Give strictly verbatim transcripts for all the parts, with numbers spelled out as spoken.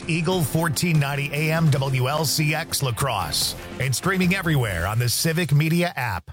Eagle fourteen ninety A M W L C X La Crosse and streaming everywhere on the Civic Media app.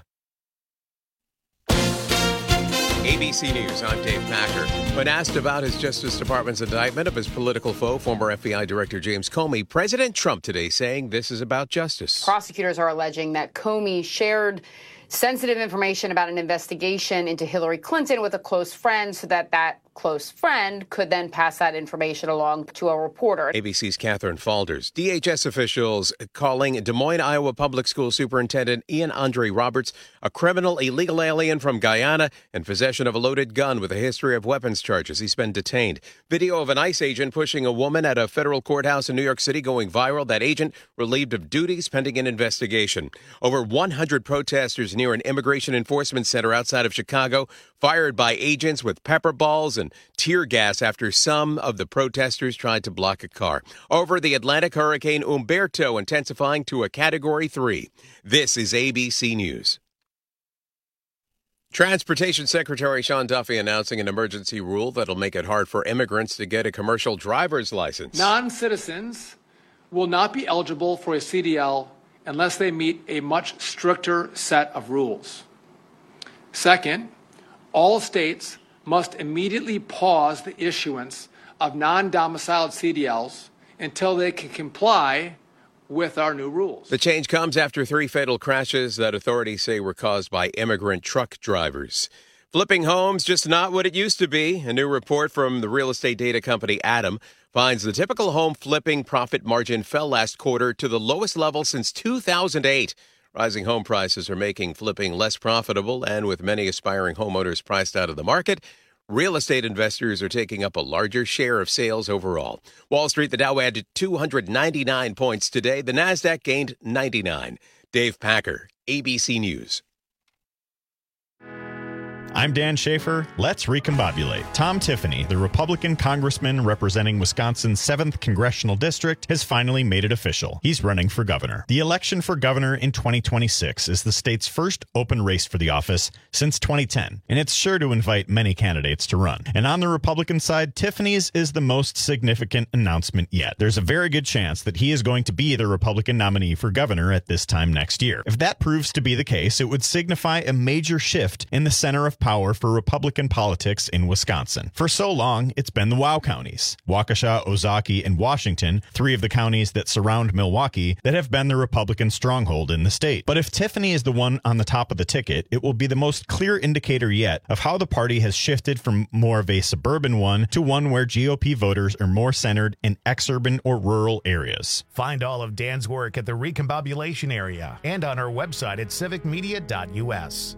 A B C News, I'm Dave Packer. When asked about his Justice Department's indictment of his political foe, former F B I Director James Comey, President Trump today saying this is about justice. Prosecutors are alleging that Comey shared sensitive information about an investigation into Hillary Clinton with a close friend so that that close friend could then pass that information along to a reporter. A B C's Catherine Falders. D H S officials calling Des Moines, Iowa Public School Superintendent Ian Andre Roberts a criminal illegal alien from Guyana in possession of a loaded gun with a history of weapons charges. He's been detained. Video of an ICE agent pushing a woman at a federal courthouse in New York City going viral. That agent relieved of duties pending an investigation. Over one hundred protesters near an immigration enforcement center outside of Chicago fired by agents with pepper balls and tear gas after some of the protesters tried to block a car. Over the Atlantic, Hurricane Umberto intensifying to a Category three. This is A B C News. Transportation Secretary Sean Duffy announcing an emergency rule that'll make it hard for immigrants to get a commercial driver's license. Non-citizens will not be eligible for a C D L unless they meet a much stricter set of rules. Second, all states must immediately pause the issuance of non-domiciled C D Ls until they can comply with our new rules. The change comes after three fatal crashes that authorities say were caused by immigrant truck drivers. Flipping homes just not what it used to be. A new report from the real estate data company Adam finds the typical home flipping profit margin fell last quarter to the lowest level since two thousand eight. Rising home prices are making flipping less profitable, and with many aspiring homeowners priced out of the market, real estate investors are taking up a larger share of sales overall. Wall Street, the Dow added two hundred ninety-nine points today. The Nasdaq gained ninety-nine. Dave Packer, A B C News. I'm Dan Schaefer. Let's recombobulate. Tom Tiffany, the Republican congressman representing Wisconsin's seventh Congressional District, has finally made it official. He's running for governor. The election for governor in twenty twenty-six is the state's first open race for the office since twenty ten, and it's sure to invite many candidates to run. And on the Republican side, Tiffany's is the most significant announcement yet. There's a very good chance that he is going to be the Republican nominee for governor at this time next year. If that proves to be the case, it would signify a major shift in the center of power for Republican politics in Wisconsin. For so long, it's been the WOW counties, Waukesha, Ozaukee, and Washington, three of the counties that surround Milwaukee, that have been the Republican stronghold in the state. But if Tiffany is the one on the top of the ticket, it will be the most clear indicator yet of how the party has shifted from more of a suburban one to one where G O P voters are more centered in exurban or rural areas. Find all of Dan's work at the Recombobulation area and on our website at civic media dot U S.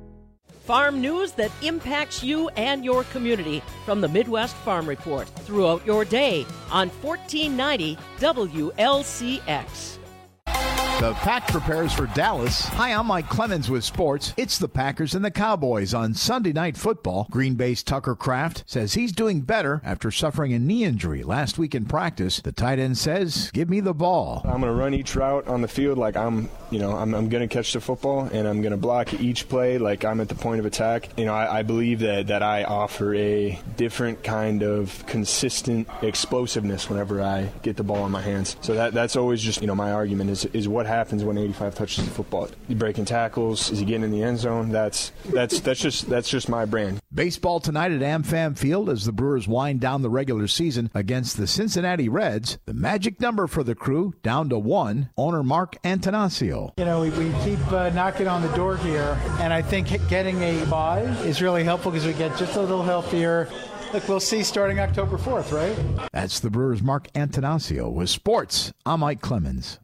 Farm news that impacts you and your community from the Midwest Farm Report throughout your day on fourteen ninety W L C X. The Pack prepares for Dallas. Hi, I'm Mike Clemens with sports. It's the Packers and the Cowboys on Sunday Night Football. Green Bay's Tucker Kraft says he's doing better after suffering a knee injury last week in practice. The tight end says, give me the ball. I'm going to run each route on the field like I'm, you know, I'm, I'm going to catch the football, and I'm going to block each play like I'm at the point of attack. You know, I, I believe that, that I offer a different kind of consistent explosiveness whenever I get the ball in my hands. So that that's always just, you know, my argument is, is what happens when eighty-five touches the football. You breaking tackles? Is he getting in the end zone? That's that's that's just that's just my brand. Baseball tonight at AmFam Field as the Brewers wind down the regular season against the Cincinnati Reds. The magic number for the crew down to one. Owner Mark Antanasio. You know, we, we keep uh, knocking on the door here, and I think getting a bye is really helpful because we get just a little healthier. Look, we'll see starting October fourth, right? That's the Brewers' Mark Antanasio. With sports, I'm Mike Clemens.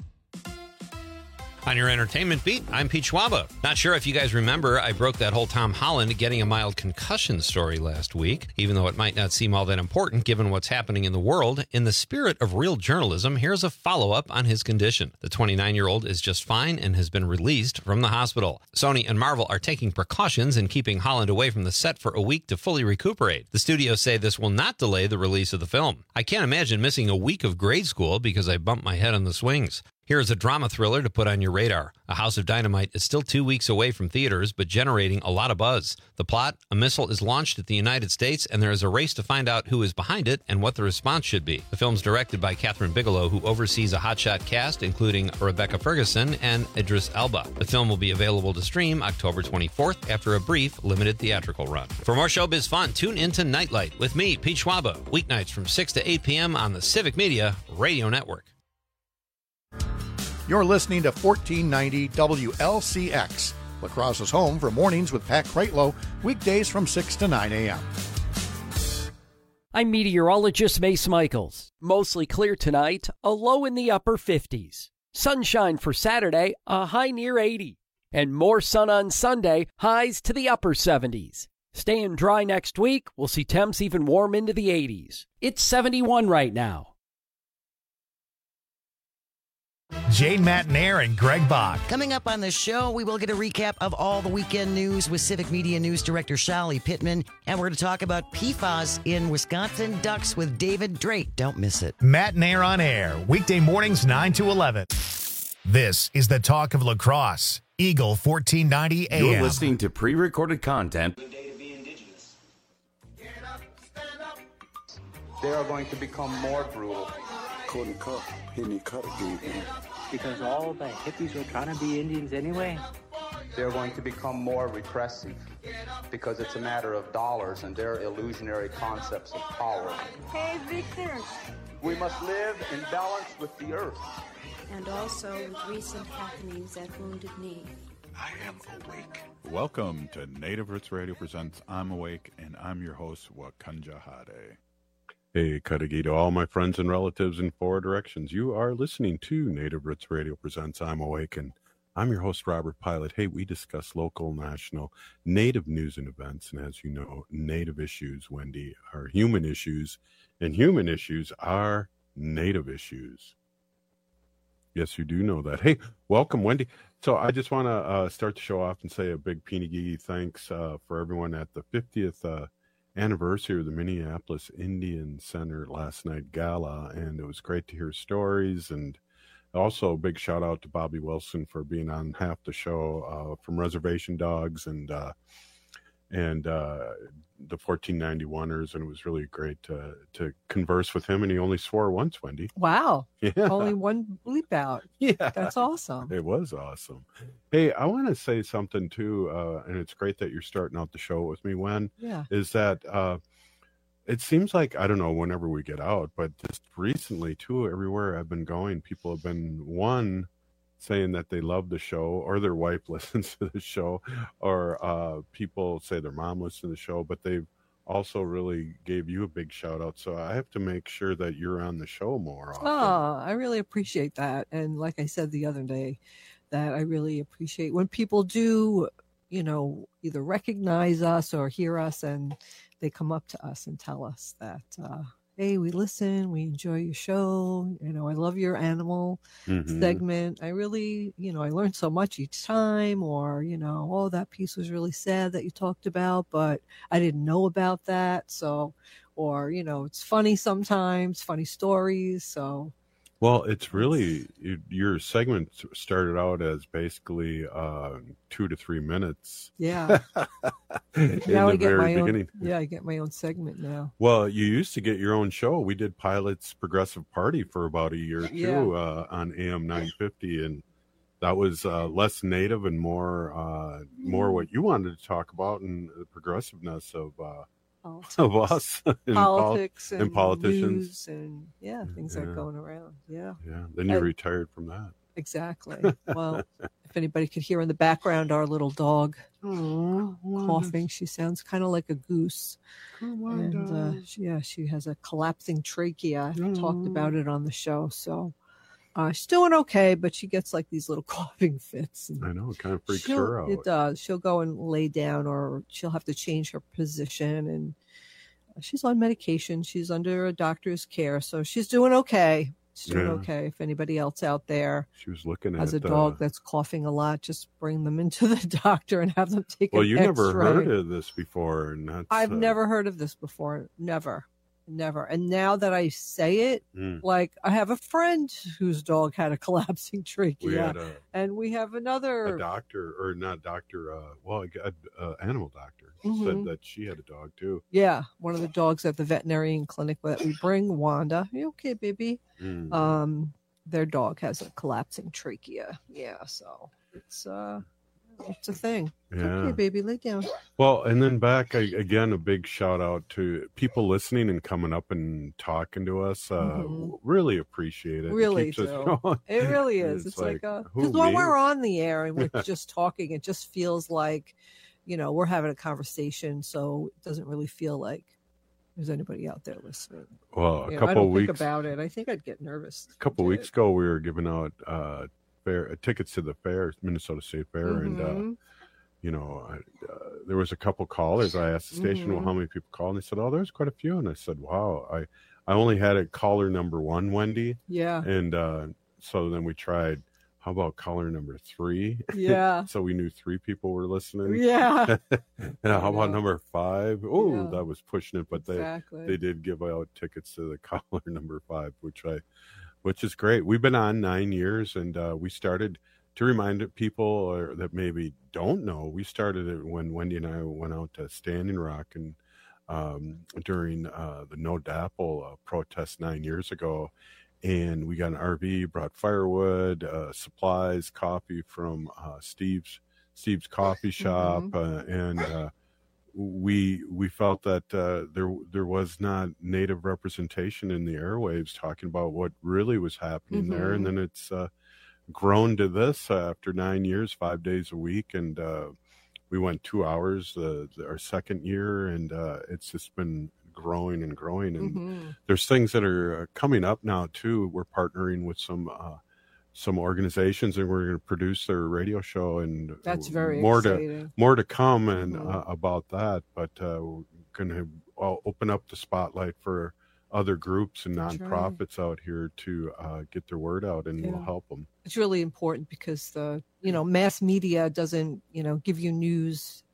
On your entertainment beat, I'm Pete Schwaba. Not sure if you guys remember, I broke that whole Tom Holland getting a mild concussion story last week. Even though it might not seem all that important given what's happening in the world, in the spirit of real journalism, here's a follow-up on his condition. The twenty-nine-year-old is just fine and has been released from the hospital. Sony and Marvel are taking precautions in keeping Holland away from the set for a week to fully recuperate. The studios say this will not delay the release of the film. I can't imagine missing a week of grade school because I bumped my head on the swings. Here is a drama thriller to put on your radar. A House of Dynamite is still two weeks away from theaters, but generating a lot of buzz. The plot, a missile is launched at the United States, and there is a race to find out who is behind it and what the response should be. The film's directed by Catherine Bigelow, who oversees a hotshot cast, including Rebecca Ferguson and Idris Elba. The film will be available to stream October twenty-fourth after a brief, limited theatrical run. For more showbiz fun, tune into Nightlight with me, Pete Schwaba, weeknights from six to eight p.m. on the Civic Media Radio Network. You're listening to fourteen ninety W L C X, La Crosse's home for mornings with Pat Kreitlow, weekdays from six to nine a.m. I'm meteorologist Mace Michaels. Mostly clear tonight, a low in the upper fifties. Sunshine for Saturday, a high near eighty. And more sun on Sunday, highs to the upper seventies. Staying dry next week, we'll see temps even warm into the eighties. It's seventy-one right now. Jane Matnair and Greg Bach. Coming up on the show, we will get a recap of all the weekend news with Civic Media News Director Shali Pittman. And we're going to talk about P FAS in Wisconsin Ducks with David Drake. Don't miss it. Matnair on air, weekday mornings nine to eleven. This is the talk of La Crosse. Eagle fourteen ninety A M. You're listening to pre-recorded content. They are going to become more brutal. Couldn't cut. He didn't cut again. Because all the hippies were trying to be Indians anyway. They're going to become more repressive because it's a matter of dollars and their illusionary concepts of power. Hey, Victor. We must live in balance with the earth. And also with recent happenings at Wounded Knee. I am awake. Welcome to Native Roots Radio presents I'm Awake, and I'm your host, Wakanja Hade. Hey, Kadagi, to all my friends and relatives in four directions. You are listening to Native Roots Radio presents I'm Awake, and I'm your host, Robert Pilot. Hey, we discuss local, national, Native news and events, and as you know, Native issues, Wendy, are human issues, and human issues are Native issues. Yes, you do know that. Hey, welcome, Wendy. So I just want to uh, start the show off and say a big Pinigi thanks uh, for everyone at the fiftieth uh, anniversary of the Minneapolis Indian Center last night gala, and it was great to hear stories. And also a big shout out to Bobby Wilson for being on half the show uh, from Reservation Dogs and uh, and uh, the fourteen ninety-one-ers, and it was really great to to converse with him. And he only swore once, Wendy. Wow. Yeah. Only one bleep out. Yeah. That's awesome. It was awesome. Hey, I want to say something too, uh, and it's great that you're starting out the show with me, Wen. Yeah. Is that uh, it seems like, I don't know, whenever we get out, but just recently too, everywhere I've been going, people have been, one, saying that they love the show, or their wife listens to the show, or uh, people say their mom listens to the show, but they've also really gave you a big shout out. So I have to make sure that you're on the show more often. Oh, I really appreciate that. And like I said the other day, that I really appreciate when people do, you know, either recognize us or hear us, and they come up to us and tell us that, uh, hey, we listen, we enjoy your show. You know, I love your animal mm-hmm. segment. I really, you know, I learned so much each time, or, you know, oh, that piece was really sad that you talked about, but I didn't know about that. So, or, you know, it's funny sometimes, funny stories. So. Well, it's really, it, your segment started out as basically uh, two to three minutes. Yeah. in now the I get very my beginning. own. Yeah, I get my own segment now. Well, you used to get your own show. We did Pilot's Progressive Party for about a year too Yeah. uh, on A M nine fifty, and that was uh, less native and more uh, more what you wanted to talk about, and the progressiveness of. Uh, Politics. Of us, and politics pol- and, and politicians, news and yeah, things yeah. that are going around. Yeah, yeah. Then you and, retired from that. Exactly. Well, if anybody could hear in the background, our little dog oh, coughing. She sounds kind of like a goose. Come on, and uh, she, yeah, she has a collapsing trachea. I've talked about it on the show, so. Uh, she's doing okay, but she gets like these little coughing fits. And I know, it kind of freaks she'll- her out. It does. She'll go and lay down, or she'll have to change her position. And she's on medication. She's under a doctor's care, so she's doing okay. She's doing Yeah. okay. If anybody else out there She was looking has at a dog uh, that's coughing a lot, just bring them into the doctor and have them take Well, an you never X-ray. heard of this before, and that's I've uh, never heard of this before. Never. never. And now that I say it, Mm. like I have a friend whose dog had a collapsing trachea, We had a, and we have another a doctor, or not doctor, uh, well, a, a animal doctor said Mhm. that she had a dog too. Yeah, one of the dogs at the veterinarian clinic that we bring, Wanda. You okay, baby? Mm. Um, their dog has a collapsing trachea. Yeah, so it's uh, it's a thing. It's Yeah. Okay, baby, lay down. Well, and then back I, again, a big shout out to people listening and coming up and talking to us. Uh, Mhm. Really appreciate it. Really keeps us do. going. It really is. It's, like, who, because while me? we're on the air and we're just talking, it just feels like, you know, we're having a conversation. So it doesn't really feel like there's anybody out there listening. Well, a You know, couple I don't of think weeks about it. I think I'd get nervous. a couple weeks ago, we were giving out uh, fair uh, tickets to the fair, Minnesota State Fair, and uh, Mhm. you know, I, uh, there was a couple callers. I asked the station, "Well, Mhm. how many people called?" And they said, "Oh, there's quite a few." And I said, "Wow, I I only had a caller number one, Wendy." Yeah. And uh, so then we tried. How about caller number three? Yeah. So we knew three people were listening. Yeah. And how about number five? Oh, Yeah. that was pushing it, but Exactly. they they did give out tickets to the caller number five, which I, which is great. We've been on nine years, and uh, we started to remind people or that maybe don't know. We started it when Wendy and I went out to Standing Rock and um, during uh, the No Dapple uh, protest nine years ago. And we got an R V, brought firewood, uh, supplies, coffee from uh, Steve's Steve's coffee shop, Mhm. uh, and uh, we we felt that uh, there there was not Native representation in the airwaves, talking about what really was happening there. And Mhm. then it's uh, grown to this uh, after nine years, five days a week, and uh, we went two hours uh, our second year, and uh, it's just been growing and growing. And Mhm. there's things that are uh, coming up now too. We're partnering with some uh, some organizations, and we're going to produce their radio show, and That's very more exciting. to more to come and Mhm. uh, about that. But uh, we're going to uh, open up the spotlight for other groups and That's right. nonprofits out here to uh, get their word out, and we'll Yeah. help them. It's really important because the, you know, mass media doesn't, you know, give you news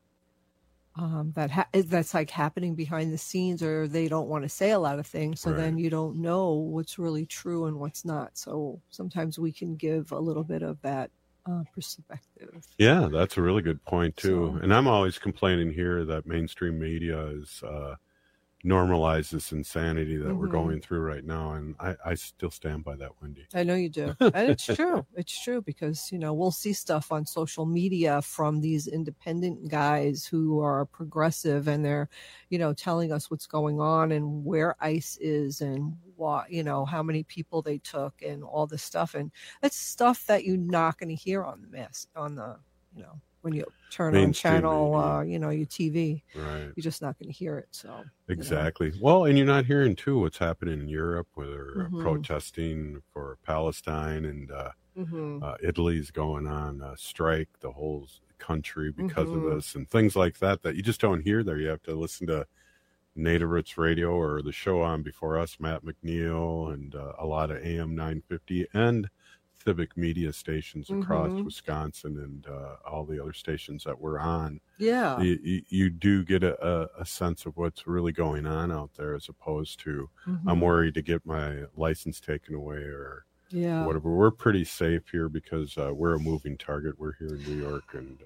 um, that ha- that's like happening behind the scenes, or they don't want to say a lot of things. So then Right. you don't know what's really true and what's not. So sometimes we can give a little bit of that uh, perspective. Yeah, that's a really good point too. So- And I'm always complaining here that mainstream media is uh, normalize this insanity that we're Mhm. going through right now, and I, I still stand by that, Wendy. I know you do. And it's true. It's true because, you know, we'll see stuff on social media from these independent guys who are progressive, and they're, you know, telling us what's going on and where ICE is and what, you know, how many people they took and all this stuff. And that's stuff that you're not going to hear on the mass, on the, you know, when you turn on Mainstream channel, media. uh, you know, your T V. Right. You're just not going to hear it. So, you know. Exactly. Well, and you're not hearing too what's happening in Europe, where they're Mhm. protesting for Palestine, and uh, Mhm. uh, Italy's going on a strike, the whole s- country because Mhm. of this, and things like that that you just don't hear there. You have to listen to Native Roots Radio or the show on before us, Matt McNeil, and uh, a lot of A M nine fifty and civic media stations across Mhm. Wisconsin, and uh, all the other stations that we're on. Yeah. You, you, you do get a, a, a sense of what's really going on out there, as opposed to I'm Mhm. worried to get my license taken away or Yeah. whatever. We're pretty safe here because uh, we're a moving target. We're here in New York, and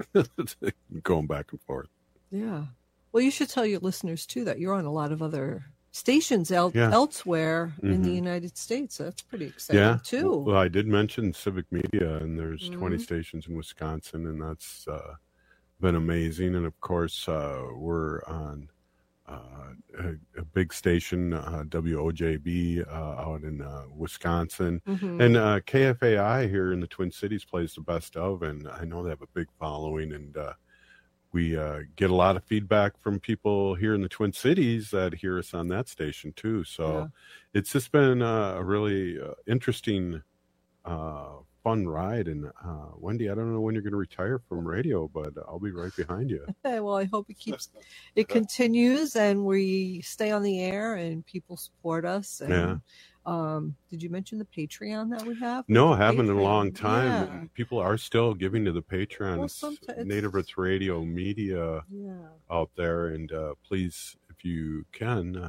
going back and forth. Yeah. Well, you should tell your listeners too that you're on a lot of other stations el- Yeah. elsewhere in the Mhm. United States. That's pretty exciting Yeah. too. Well, I did mention civic media, and there's twenty Mhm. stations in Wisconsin, and that's uh, been amazing. And of course, uh, we're on uh, a, a big station, uh, W O J B, uh, out in uh, Wisconsin. Mhm. And uh, K F A I here in the Twin Cities plays the best of, and I know they have a big following, and uh, we uh, get a lot of feedback from people here in the Twin Cities that hear us on that station too. So Yeah. it's just been uh, a really uh, interesting, uh, fun ride. And uh, Wendy, I don't know when you're going to retire from radio, but I'll be right behind you. Okay, well, I hope it keeps, it continues, and we stay on the air, and people support us. And, Yeah. Um, did you mention the Patreon that we have? No, The haven't in a Patreon. long time. Yeah. People are still giving to the Patreon. Well, It's someti- it's- Native Roots Radio Media Yeah. out there, and uh, please, if you can, uh,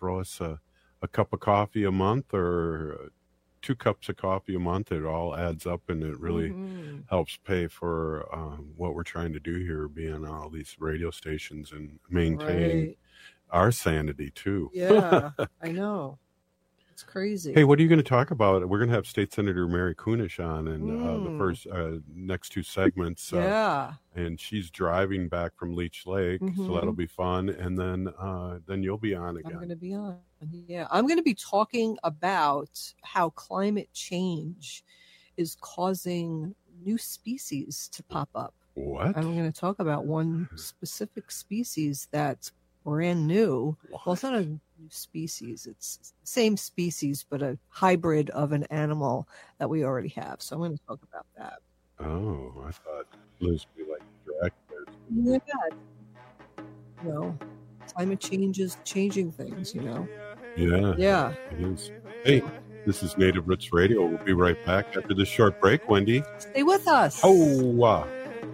throw us a, a cup of coffee a month or two cups of coffee a month. It all adds up, and it really mm-hmm. helps pay for um, what we're trying to do here, being on all these radio stations and maintaining right. our sanity too. Yeah, I know. It's crazy. Hey, what are you going to talk about? We're going to have State Senator Mary Kunesh on in mm. uh, the first uh, next two segments. Uh, yeah, and she's driving back from Leech Lake, mm-hmm. so that'll be fun. And then, uh, then you'll be on again. I'm going to be on. Yeah, I'm going to be talking about how climate change is causing new species to pop up. What? I'm going to talk about one specific species that's brand new. What? Well, it's not a new species. It's the same species, but a hybrid of an animal that we already have. So I'm going to talk about that. Oh, I thought it was be like directors. Yeah. You know, climate change is changing things, you know. Yeah. Yeah. It is. Hey, this is Native Roots Radio. We'll be right back after this short break, Wendy. Stay with us. Oh, wow.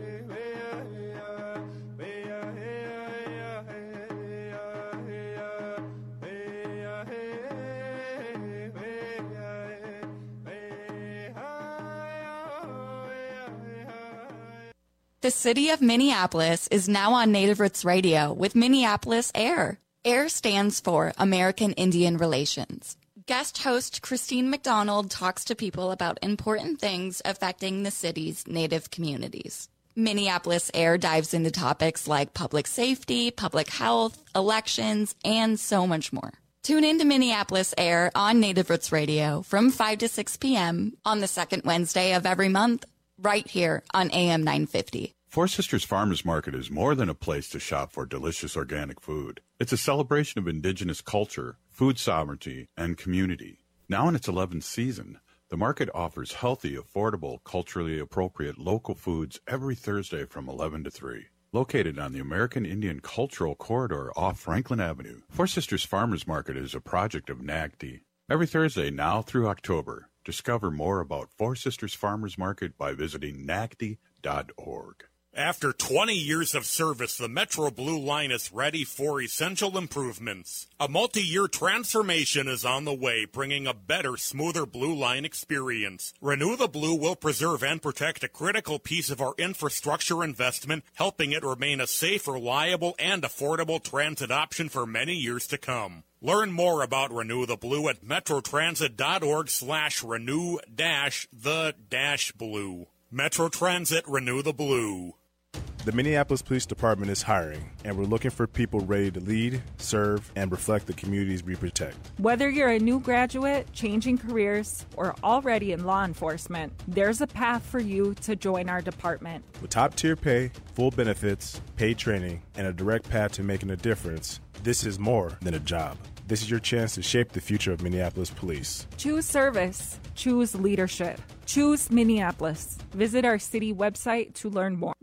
The city of Minneapolis is now on Native Roots Radio with Minneapolis AIR. AIR stands for American Indian Relations. Guest host Christine McDonald talks to people about important things affecting the city's Native communities. Minneapolis AIR dives into topics like public safety, public health, elections, and so much more. Tune in to Minneapolis AIR on Native Roots Radio from five to six p.m. on the second Wednesday of every month, right here on A M nine fifty. Four Sisters Farmers Market is more than a place to shop for delicious organic food. It's a celebration of indigenous culture, food sovereignty, and community. Now in its eleventh season, the market offers healthy, affordable, culturally appropriate local foods every Thursday from eleven to three. Located on the American Indian Cultural Corridor off Franklin Avenue, Four Sisters Farmers Market is a project of N A G T. Every Thursday now through October, discover more about Four Sisters Farmers Market by visiting nagty dot org. After twenty years of service, the Metro Blue Line is ready for essential improvements. A multi-year transformation is on the way, bringing a better, smoother Blue Line experience. Renew the Blue will preserve and protect a critical piece of our infrastructure investment, helping it remain a safe, reliable, and affordable transit option for many years to come. Learn more about Renew the Blue at metrotransit.org slash renew dash the dash blue. Metro Transit, Renew the Blue. The Minneapolis Police Department is hiring, and we're looking for people ready to lead, serve, and reflect the communities we protect. Whether you're a new graduate, changing careers, or already in law enforcement, there's a path for you to join our department. With top-tier pay, full benefits, paid training, and a direct path to making a difference, this is more than a job. This is your chance to shape the future of Minneapolis Police. Choose service. Choose leadership. Choose Minneapolis. Visit our city website to learn more.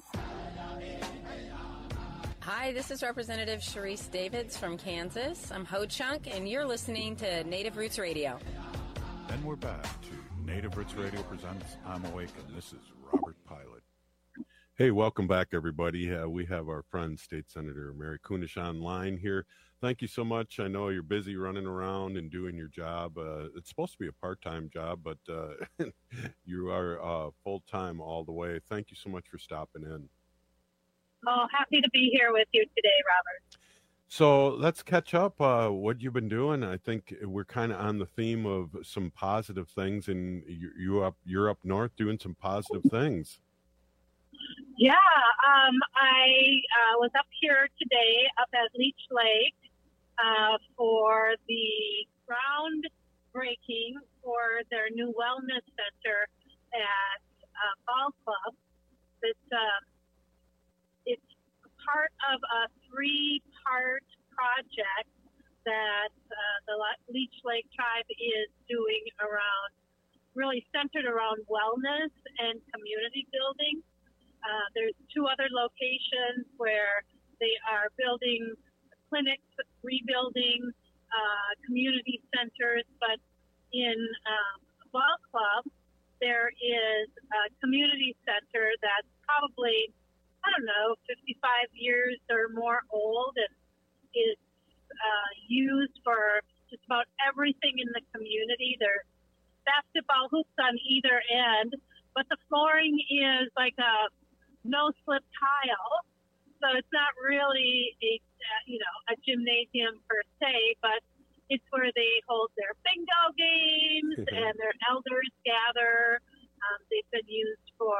Hi, this is Representative Sharice Davids from Kansas. I'm Ho Chunk, and you're listening to Native Roots Radio. And we're back to Native Roots Radio presents I'm Awake, and this is Robert Pilot. Hey, welcome back, everybody. Uh, we have our friend, State Senator Mary Kunesh online here. Thank you so much. I know you're busy running around and doing your job. Uh, it's supposed to be a part-time job, but uh, you are uh, full-time all the way. Thank you so much for stopping in. Oh, happy to be here with you today, Robert. So let's catch up. Uh, what you've been doing. I think we're kind of on the theme of some positive things, and you, you up, you're up north doing some positive things. Yeah, um, I uh, was up here today up at Leech Lake uh, for the groundbreaking for their new wellness center at uh, Ball Club. It's uh, it's part of a three-part project that uh, the Leech Lake Tribe is doing around, really centered around wellness and community building. Uh, there's two other locations where they are building clinics, rebuilding uh, community centers, but in um, Ball Club, there is a community center that's probably, I don't know, fifty-five years or more old, and is uh, used for just about everything in the community. There's basketball hoops on either end, but the flooring is like a no-slip tile, so it's not really a uh, you know a gymnasium per se, but it's where they hold their bingo games and their elders gather. Um, they've been used for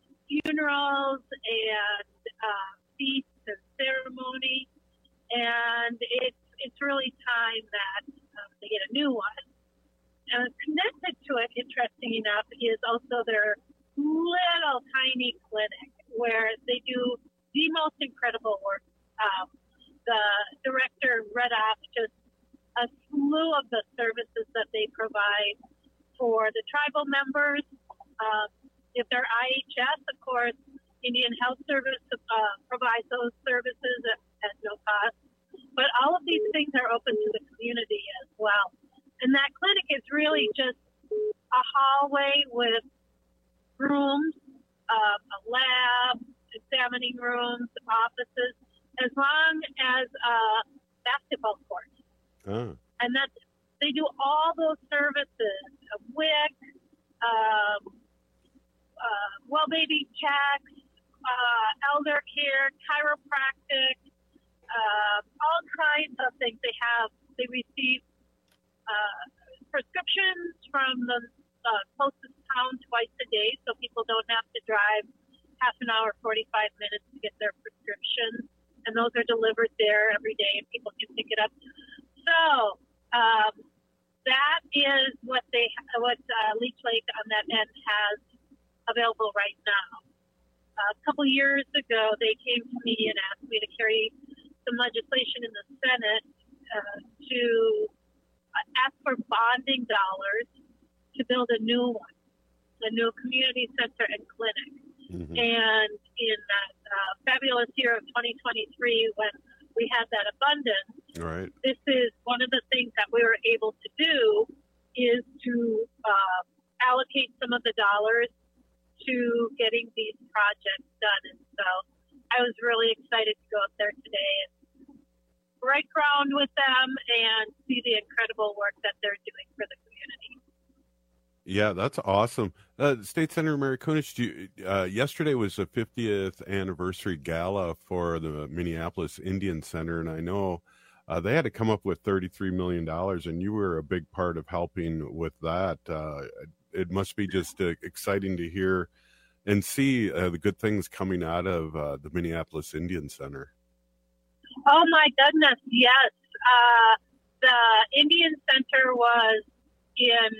funerals and uh, feasts and ceremony, and it's it's really time that um, they get a new one. And connected to it, interesting enough, is also their little tiny clinic where they do the most incredible work. Um, the director read off just a slew of the services that they provide for the tribal members. Um, if they're I H S, of course, Indian Health Service uh, provides those services at, at no cost. But all of these things are open to the community as well. And that clinic is really just a hallway with rooms, um, a lab, examining rooms, offices, as long as a basketball court. Oh. And that's, they do all those services, a W I C, um, uh, well baby checks, uh, elder care, chiropractic, uh, all kinds of things. They have, they receive uh, prescriptions from the uh, closest town twice a day, so people don't have to drive half an hour, forty-five minutes to get their prescriptions. And those are delivered there every day, and people can pick it up. So um, that is what they, what uh, Leech Lake on that end has available right now. A couple years ago, they came to me and asked me to carry some legislation in the Senate uh, to ask for bonding dollars to build a new one, a new community center and clinic. Mm-hmm. And in that uh, fabulous year of twenty twenty-three, when we had that abundance, right. This is one of the things that we were able to do is to uh, allocate some of the dollars to getting these projects done. And so I was really excited to go up there today and break ground with them and see the incredible work that they're doing for the community. Yeah, that's awesome. Uh, State Senator Mary Kunesh, you, uh, yesterday was the fiftieth anniversary gala for the Minneapolis Indian Center, and I know uh, they had to come up with thirty-three million dollars, and you were a big part of helping with that. Uh, it must be just uh, exciting to hear and see uh, the good things coming out of uh, the Minneapolis Indian Center. Oh, my goodness, yes. Uh, the Indian Center was in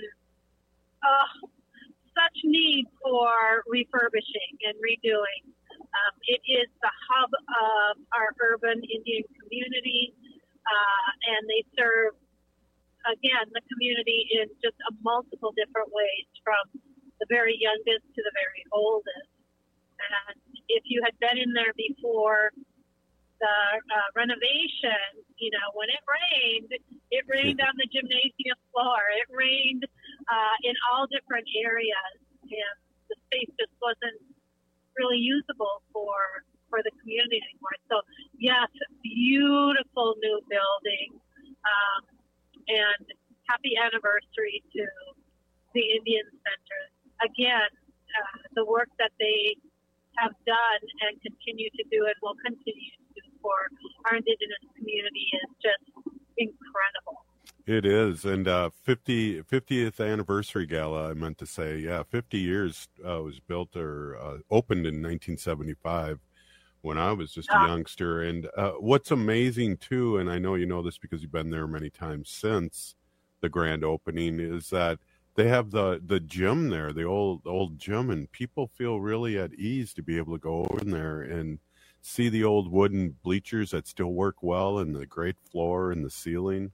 uh, such need for refurbishing and redoing. Um, it is the hub of our urban Indian community, uh, and they serve, again, the community in just a multiple different ways, from the very youngest to the very oldest. And if you had been in there before the uh, renovation, you know, when it rained, it rained on the gymnasium floor. It rained uh, in all different areas, and the space just wasn't really usable for for the community anymore. So, yes, beautiful new building, um, and happy anniversary to the Indian Center. Again, uh, the work that they have done and continue to do and will continue to do for our Indigenous community is just incredible. It is. And uh, fifty, fiftieth anniversary gala, I meant to say, yeah, fifty years uh, was built or uh, opened in nineteen seventy-five when I was just a uh, youngster. And uh, what's amazing, too, and I know you know this because you've been there many times since the grand opening, is that they have the, the gym there, the old old gym, and people feel really at ease to be able to go over in there and see the old wooden bleachers that still work well and the great floor and the ceiling.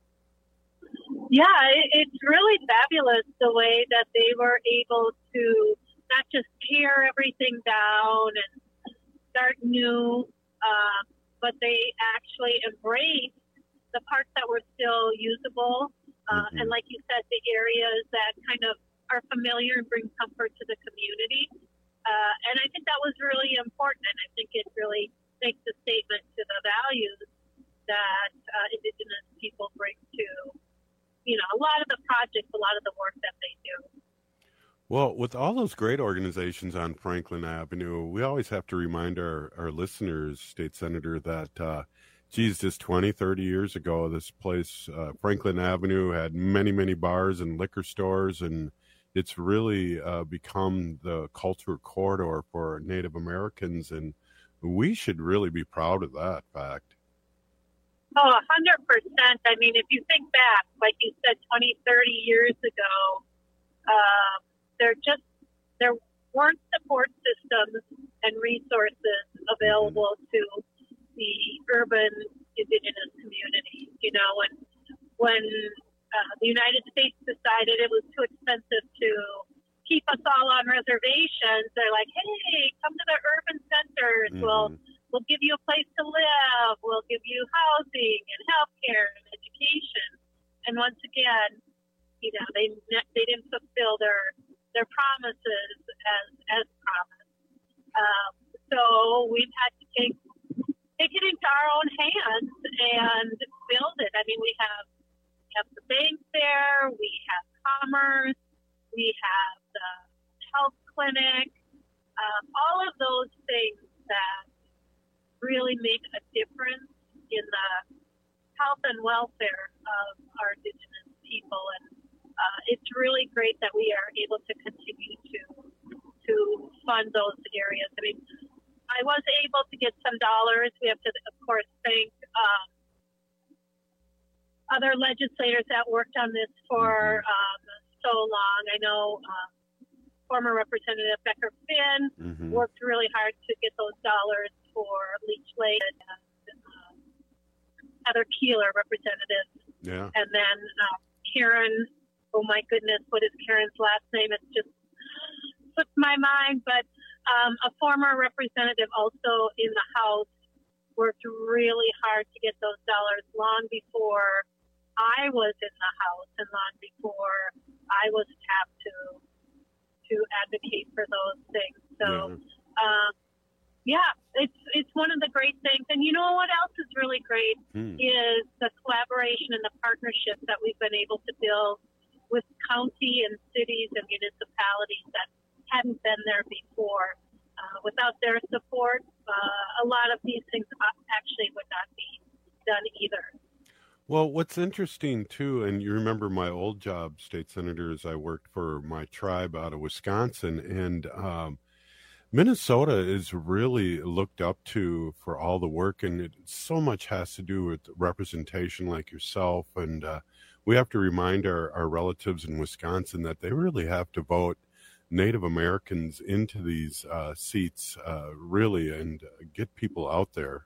Yeah, it, it's really fabulous the way that they were able to not just tear everything down and start new, uh, but they actually embraced the parts that were still usable. Uh, mm-hmm. And like you said, the areas that kind of are familiar and bring comfort to the community. Uh, and I think that was really important. And I think it really makes a statement to the values that uh, Indigenous people bring to, you know, a lot of the projects, a lot of the work that they do. Well, with all those great organizations on Franklin Avenue, we always have to remind our, our listeners, State Senator, that, uh, geez, just twenty, thirty years ago, this place, uh, Franklin Avenue, had many, many bars and liquor stores, and it's really uh, become the culture corridor for Native Americans, and we should really be proud of that fact. Oh, one hundred percent. I mean, if you think back, like you said, twenty, thirty years ago, um, there just there weren't support systems and resources available mm-hmm. to the urban Indigenous communities. You know, when when uh, the United States decided it was too expensive to keep us all on reservations, they're like, "Hey, come to the urban centers. Mm-hmm. We'll we'll give you a place to live. We'll give you housing and healthcare and education." And once again, you know, they they didn't fulfill their their promises as as promised. Um, so we've had to take take it into our own hands and build it. I mean, we have we have the bank there, we have commerce, we have the health clinic, um, all of those things that really make a difference in the health and welfare of our Indigenous people. And uh, it's really great that we are able to continue to to fund those areas. I mean, I was able to get some dollars. We have to, of course, thank um, other legislators that worked on this for um, so long. I know um, former Representative Becker Finn mm-hmm. worked really hard to get those dollars for Leech Lake, and uh, Heather Keeler, representative. Yeah. And then uh, Karen, oh my goodness, what is Karen's last name? It's just slipped my mind, but um, a former representative also in the House worked really hard to get those dollars long before I was in the House and long before I was tapped to to advocate for those things. So, yeah. um, yeah, it's it's one of the great things. And you know what else is really great mm. is the collaboration and the partnership that we've been able to build with county and cities and municipalities that hadn't been there before. Uh, without their support, uh, a lot of these things actually would not be done either. Well, what's interesting, too, and you remember my old job, State Senator, is I worked for my tribe out of Wisconsin, and um, Minnesota is really looked up to for all the work, and it so much has to do with representation like yourself, and uh, we have to remind our, our relatives in Wisconsin that they really have to vote Native Americans into these uh, seats, uh, really, and get people out there.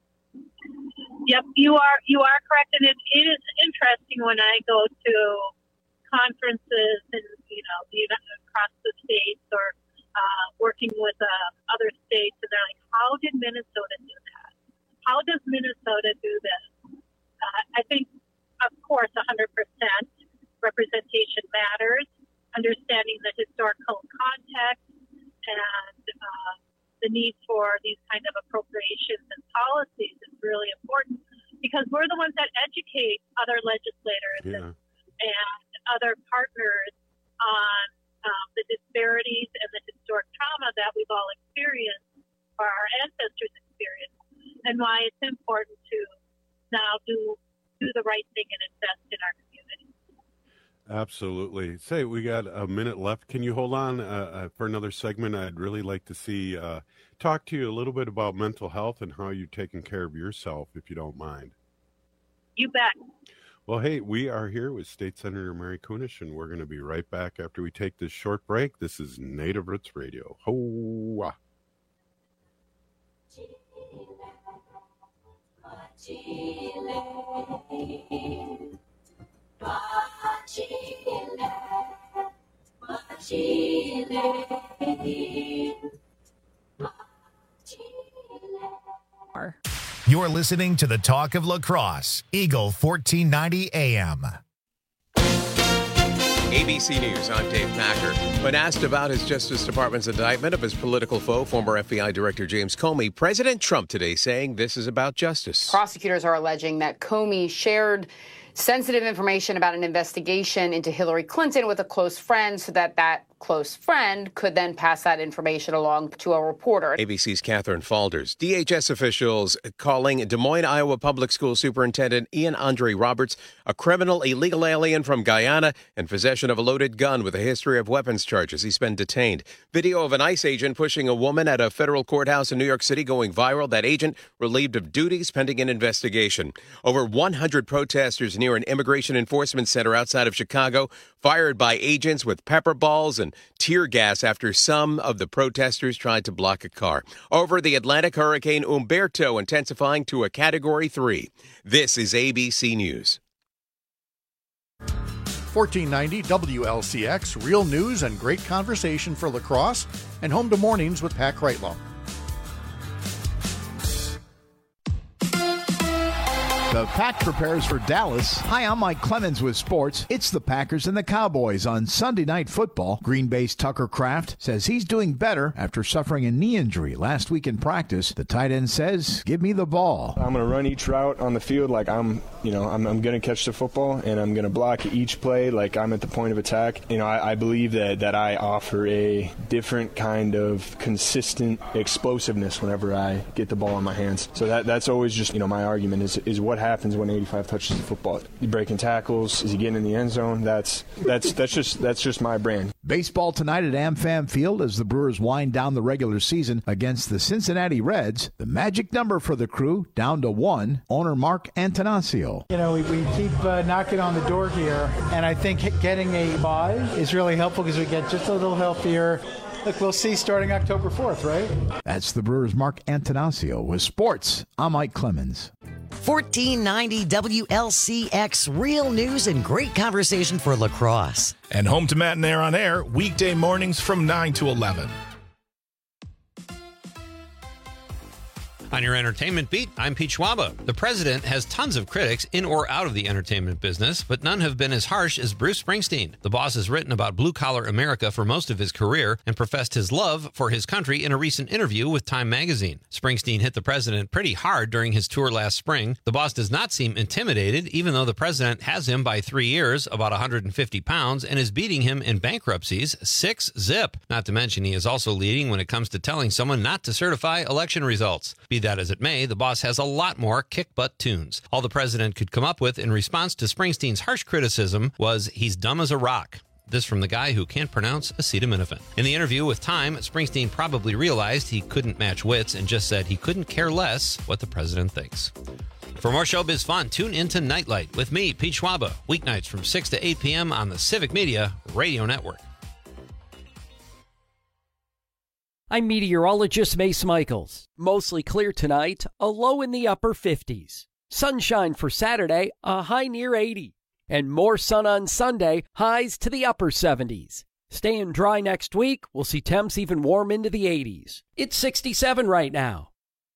Yep, you are you are correct, and it, it is interesting when I go to conferences and you know across the states or uh, working with uh, other states, and they're like, "How did Minnesota do that? How does Minnesota do this?" Uh, I think, of course, one hundred percent representation matters. Understanding the historical context and uh, the need for these kind of appropriations and policies is really important because we're the ones that educate other legislators yeah. and, and other partners on um, the disparities and the historic trauma that we've all experienced or our ancestors experienced, and why it's important to now do do the right thing and invest in our community. Absolutely. Say, we got a minute left. Can you hold on uh, uh, for another segment? I'd really like to see, uh, talk to you a little bit about mental health and how you're taking care of yourself, if you don't mind. You bet. Well, hey, we are here with State Senator Mary Kunesh, and we're going to be right back after we take this short break. This is Native Roots Radio. Ho-wah. You're listening to the Talk of La Crosse, Eagle fourteen ninety A M. A B C News, I'm Dave Packer. When asked about his Justice Department's indictment of his political foe, former F B I Director James Comey, President Trump today saying this is about justice. Prosecutors are alleging that Comey shared sensitive information about an investigation into Hillary Clinton with a close friend so that that close friend could then pass that information along to a reporter. A B C's Catherine Falders. D H S officials calling Des Moines, Iowa Public School Superintendent Ian Andre Roberts a criminal illegal alien from Guyana and possession of a loaded gun with a history of weapons charges. He's been detained. Video of an ICE agent pushing a woman at a federal courthouse in New York City going viral. That agent relieved of duties pending an investigation. Over one hundred protesters near an immigration enforcement center outside of Chicago fired by agents with pepper balls and tear gas after some of the protesters tried to block a car. Over the Atlantic, Hurricane Umberto intensifying to a Category three. This is A B C News. fourteen ninety W L C X, real news and great conversation for lacrosse, and home to mornings with Pat Kreitlow. The Pack prepares for Dallas. Hi, I'm Mike Clemens with sports. It's the Packers and the Cowboys on Sunday Night Football. Green Bay's Tucker Kraft says he's doing better after suffering a knee injury last week in practice. The tight end says, give me the ball. I'm going to run each route on the field like I'm, you know, I'm, I'm going to catch the football, and I'm going to block each play like I'm at the point of attack. You know, I, I believe that, that I offer a different kind of consistent explosiveness whenever I get the ball in my hands. So that that's always just, you know, my argument is, is what happens when eighty-five touches the football. You breaking tackles? Is he getting in the end zone? That's that's that's just that's just my brand. Baseball tonight at AmFam Field as the Brewers wind down the regular season against the Cincinnati Reds. The magic number for the crew down to one. Owner Mark Antanasio. You know, we, we keep uh, knocking on the door here, and I think getting a bye is really helpful because we get just a little healthier. Look, we'll see starting October fourth, right? That's the Brewers' Mark Antanasio. With sports, I'm Mike Clemens. fourteen ninety W L C X, real news and great conversation for lacrosse. And home to Matt and Air on Air, weekday mornings from nine to eleven. On your entertainment beat, I'm Pete Schwaba. The president has tons of critics in or out of the entertainment business, but none have been as harsh as Bruce Springsteen. The boss has written about blue-collar America for most of his career and professed his love for his country in a recent interview with Time magazine. Springsteen hit the president pretty hard during his tour last spring. The boss does not seem intimidated, even though the president has him by three years, about one hundred fifty pounds, and is beating him in bankruptcies six zip. Not to mention he is also leading when it comes to telling someone not to certify election results. Be that as it may, the boss has a lot more kick-butt tunes. All the president could come up with in response to Springsteen's harsh criticism was, he's dumb as a rock. This from the guy who can't pronounce acetaminophen. In the interview with Time, Springsteen probably realized he couldn't match wits and just said he couldn't care less what the president thinks. For more showbiz fun, tune into Nightlight with me, Pete Schwaba, weeknights from six to eight p.m. on the Civic Media Radio Network. I'm meteorologist Mace Michaels. Mostly clear tonight, a low in the upper fifties. Sunshine for Saturday, a high near eighty. And more sun on Sunday, highs to the upper seventies. Staying dry next week, we'll see temps even warm into the eighties. It's sixty-seven right now.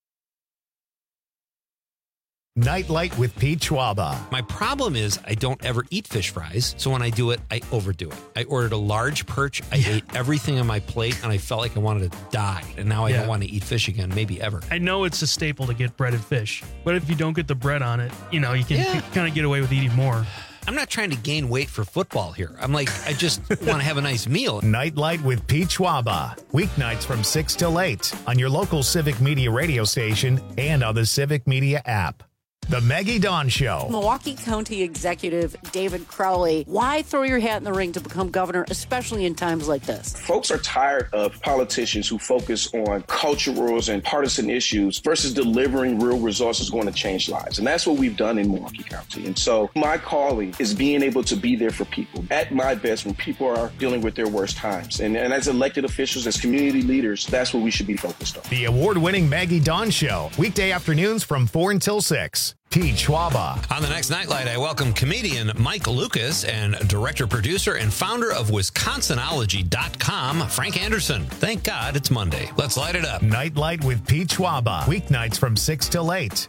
Nightlight with Pete Schwaba. My problem is I don't ever eat fish fries, so when I do it, I overdo it. I ordered a large perch, I yeah. ate everything on my plate, and I felt like I wanted to die. And now I yeah. don't want to eat fish again, maybe ever. I know it's a staple to get breaded fish, but if you don't get the bread on it, you know, you can yeah. kind of get away with eating more. I'm not trying to gain weight for football here. I'm like, I just want to have a nice meal. Nightlight with Pete Schwaba. Weeknights from six till eight on your local Civic Media radio station and on the Civic Media app. The Maggie Dawn Show. Milwaukee County Executive David Crowley. Why throw your hat in the ring to become governor, especially in times like this? Folks are tired of politicians who focus on culturals and partisan issues versus delivering real resources going to change lives. And that's what we've done in Milwaukee County. And so my calling is being able to be there for people at my best when people are dealing with their worst times. And, and as elected officials, as community leaders, that's what we should be focused on. The award-winning Maggie Dawn Show. Weekday afternoons from four until six. Pete Schwaba. On the next Nightlight, I welcome comedian Mike Lucas and director, producer, and founder of Wisconsinology dot com, Frank Anderson. Thank God it's Monday. Let's light it up. Nightlight with Pete Schwaba. Weeknights from six till eight.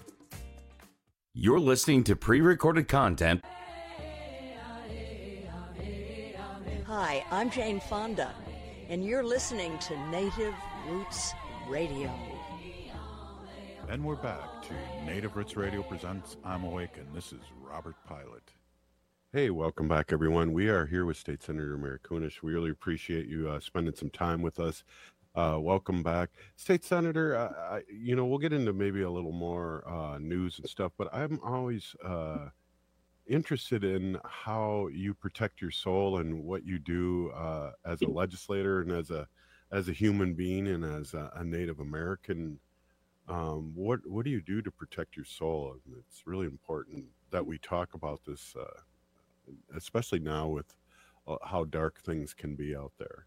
You're listening to pre-recorded content Hi, I'm Jane Fonda, and you're listening to Native Roots Radio. And we're back to Native Roots Radio presents I'm Awakened. This is Robert Pilot. Hey, welcome back, everyone. We are here with State Senator Mayor Kunesh. We really appreciate you uh, spending some time with us. Uh, welcome back. State Senator, uh, I, you know, we'll get into maybe a little more uh, news and stuff, but I'm always uh, interested in how you protect your soul and what you do uh, as a legislator and as a as a human being and as a, a Native American. Um, what what do you do to protect your soul? And it's really important that we talk about this, uh, especially now with uh, how dark things can be out there.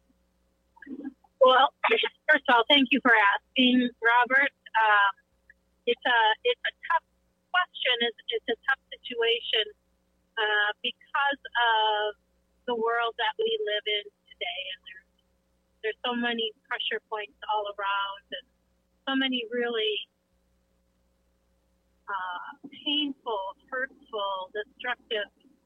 Well, first of all, thank you for asking, Robert. Um, it's a it's a tough question. It's, it's a tough situation uh, because of the world that we live in today, and there's there's so many pressure points all around, and so many really uh, painful, hurtful, destructive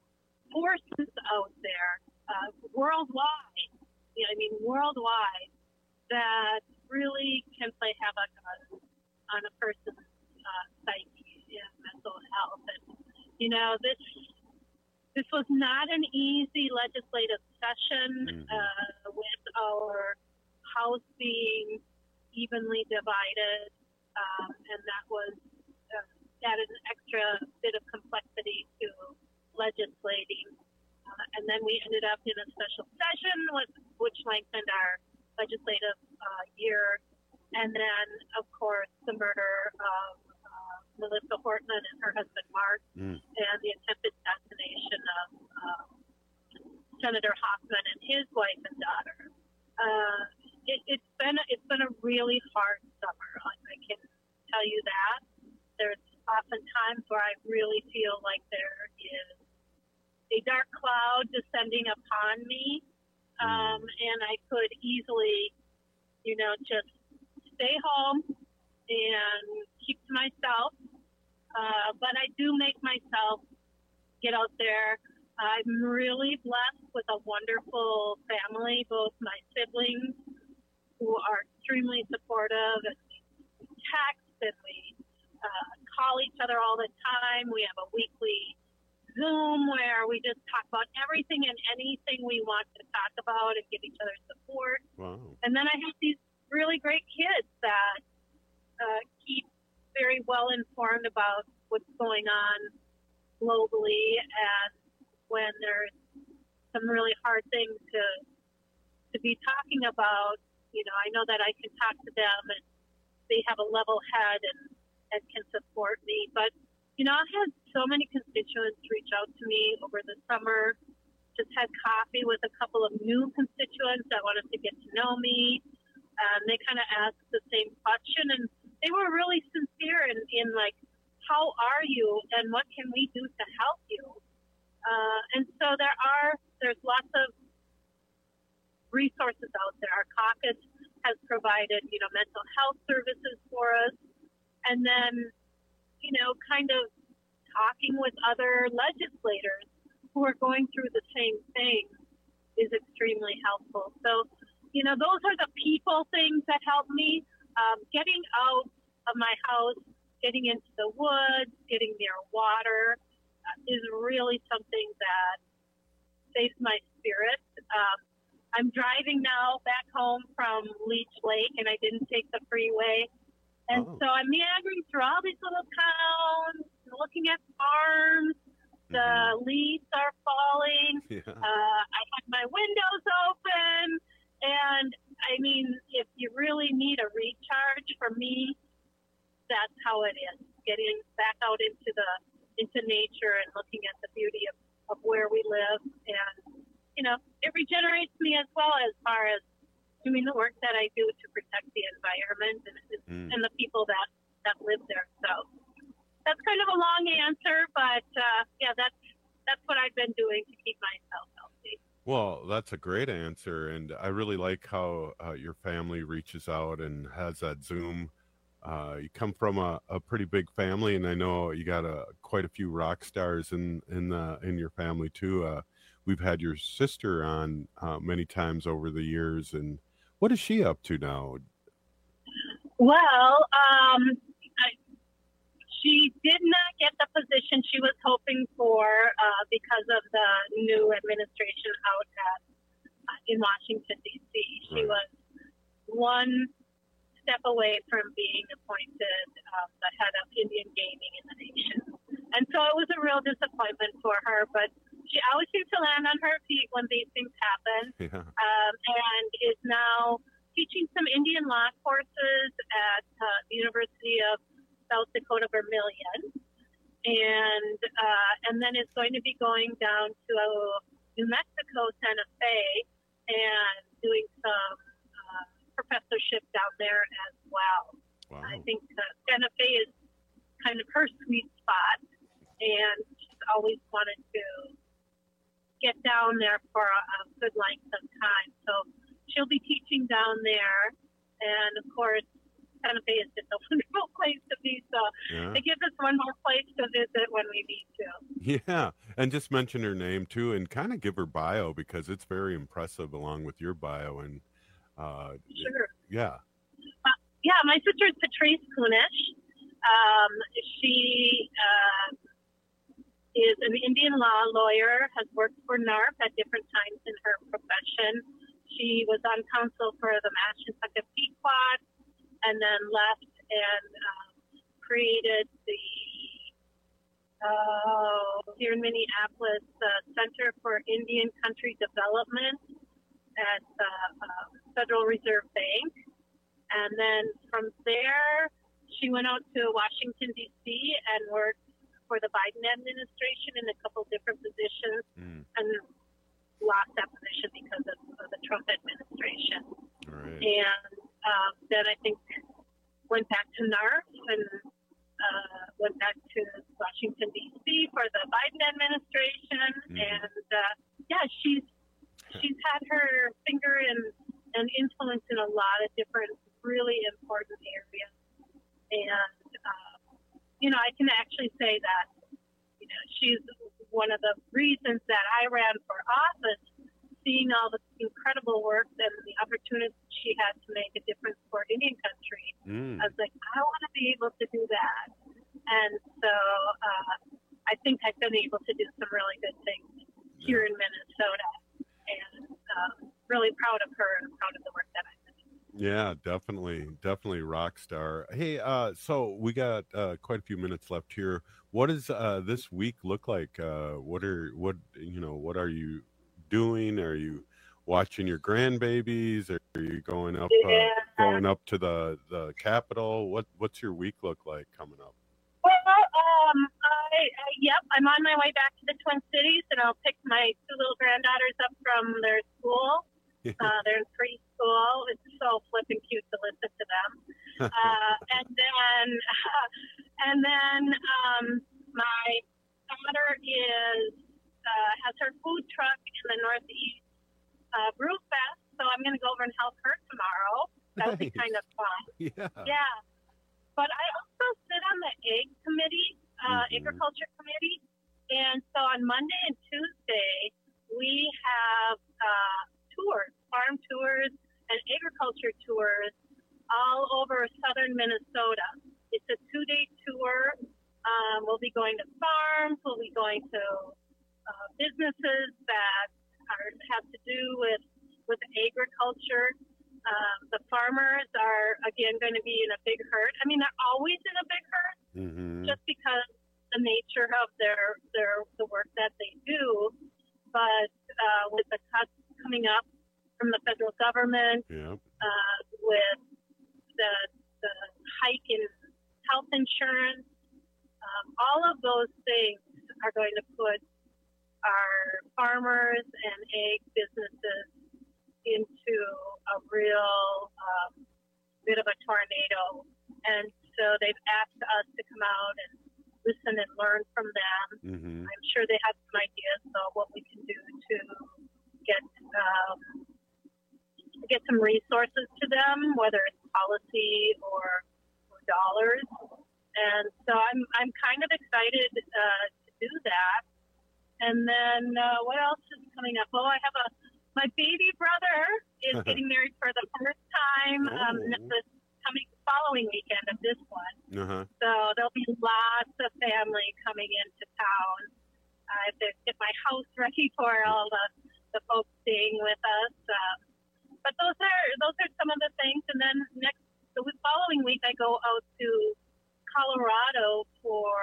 forces out there uh, worldwide. You know, I mean, worldwide, that really can play havoc on, on a person's uh, psyche and mental health. And, you know, this this was not an easy legislative session uh, with our House being evenly divided, um, and that was uh, added an extra bit of complexity to legislating. Uh, and then we ended up in a special session, with, which lengthened our legislative uh, year. And then, of course, the murder of uh, Melissa Hortman and her husband, Mark, mm. and the attempted assassination of uh, Senator Hoffman and his wife and daughter. Uh, it, it's been it's been a really hard summer. I, I can tell you that. There's often times where I really feel like there is a dark cloud descending upon me, um, and I could easily, you know, just stay home and keep to myself. Uh, but I do make myself get out there. I'm really blessed with a wonderful family, both my siblings, who are extremely supportive, and we text and we uh, call each other all the time. We have a weekly Zoom where we just talk about everything and anything we want to talk about and give each other support. Wow. And then I have these really great kids that uh, keep very well informed about what's going on globally, and when there's some really hard things to to be talking about, you know, I know that I can talk to them and they have a level head and, and can support me. But, you know, I've had so many constituents reach out to me over the summer. Just had coffee with a couple of new constituents that wanted to get to know me. Um, they kind of asked the same question, and they were really sincere in, in like, how are you and what can we do to help you? Uh, and so there are, there's lots of resources out there. Our caucus has provided, you know, mental health services for us. And then, you know, kind of talking with other legislators who are going through the same thing is extremely helpful. So, you know, those are the people things that help me. Um, getting out of my house, getting into the woods, getting near water uh, is really something that saves my spirit. Um, I'm driving now back home from Leech Lake, and I didn't take the freeway. And oh. so I'm meandering through all these little towns, looking at farms. The mm-hmm. leaves are falling. Yeah. Uh, I have my windows open. And, I mean, if you really need a recharge, for me, that's how it is. Getting back out into the into nature and looking at the beauty of, of where we live. And, you know, it regenerates me as well as far as doing the work that I do to protect the environment and, mm. and the people that, that live there. So that's kind of a long answer, but uh, yeah, that's that's what I've been doing to keep myself healthy. Well, that's a great answer, and I really like how uh, your family reaches out and has that Zoom. Uh, you come from a, a pretty big family, and I know you got a, quite a few rock stars in in the, in your family too. Uh, we've had your sister on uh, many times over the years. And what is she up to now? Well, um, I, she did not get the position she was hoping for uh, because of the new administration out at uh, in Washington, D C She Right. was one step away from being appointed um, the head of Indian gaming in the nation. And so it was a real disappointment for her, but she always seems to land on her feet when these things happen, Yeah. um, and is now teaching some Indian law courses at uh, the University of South Dakota Vermilion, and uh, and then is going to be going down to New Mexico, Santa Fe, and doing some uh, professorship down there as well. Wow. I think uh, Santa Fe is kind of her sweet spot, and she's always wanted to get down there for a, a good length of time. So she'll be teaching down there, and of course, Santa Fe is just a wonderful place to be. So Yeah. it gives us one more place to visit when we need to. Yeah, and just mention her name too, and kind of give her bio because it's very impressive along with your bio. And uh, Sure. yeah, Uh, yeah, my sister is Patrice Kunish. Um, she uh, is an Indian law lawyer, has worked for N A R P at different times in her profession. She was on council for the Mashantucket Pequot, and then left and um, created the, uh, here in Minneapolis, the Center for Indian Country Development at the uh, Federal Reserve Bank. And then from there, she went out to Washington, D C and worked for the Biden administration in a couple different positions Mm. and lost that position because of, of the Trump administration. All right. And um, then I think went back to N A R P and uh, went back to Washington, D C for the Biden administration. Mhm. And uh, yeah, she's she's had her finger in and influence in a lot of different really important areas. And, um, you know, I can actually say that, you know, she's one of the reasons that I ran for office, seeing all the incredible work and the opportunities she had to make a difference for Indian country. Mm. I was like, I want to be able to do that. And so uh, I think I've been able to do some really good things here in Minnesota. And uh, really proud of her and proud of the work that I've done. Yeah, definitely, definitely rock star. Hey, uh, so we got uh, quite a few minutes left here. What does uh, this week look like? Uh, what are what you know? What are you doing? Are you watching your grandbabies? Are you going up Yeah. uh, going up to the the Capitol? What what's your week look like coming up? Well, um, I, uh, yep, I'm on my way back to the Twin Cities, and I'll pick my two little granddaughters up from their school. Uh, they're in preschool. It's so flippin' cute to listen to them. Uh, and then, uh, and then um, my daughter is uh, has her food truck in the Northeast uh, Brew Fest, so I'm going to go over and help her tomorrow. That'll be Nice. kind of fun. Yeah. Yeah. But I also sit on the egg committee, uh, Mhm. agriculture committee. And so on Monday and Tuesday, we have uh, tours, farm tours and agriculture tours all over southern Minnesota. It's a two-day tour. Um, we'll be going to farms. We'll be going to uh, businesses that are, have to do with, with agriculture. Um, the farmers are, again, going to be in a big herd. I mean, they're always in a big herd Mm-hmm. just because the nature of their, their the work that they do. But uh, with the cuts coming up from the federal government, Yeah. uh, with the, the hike in health insurance, um, all of those things are going to put our farmers and egg businesses into a real um, bit of a tornado. And so they've asked us to come out and listen and learn from them. Mm-hmm. I'm sure they have some ideas about what we can do to get um, get some resources to them, whether it's policy or, or dollars. And so I'm I'm kind of excited uh, to do that. And then uh, what else is coming up? Well, I have a my baby brother is getting married for the first time um, Oh. this coming following weekend of this one. Uh-huh. So there'll be lots of family coming into town. I have to get my house ready for all the, the folks staying with us. Um, but those are those are some of the things. And then next the following week, I go out to Colorado for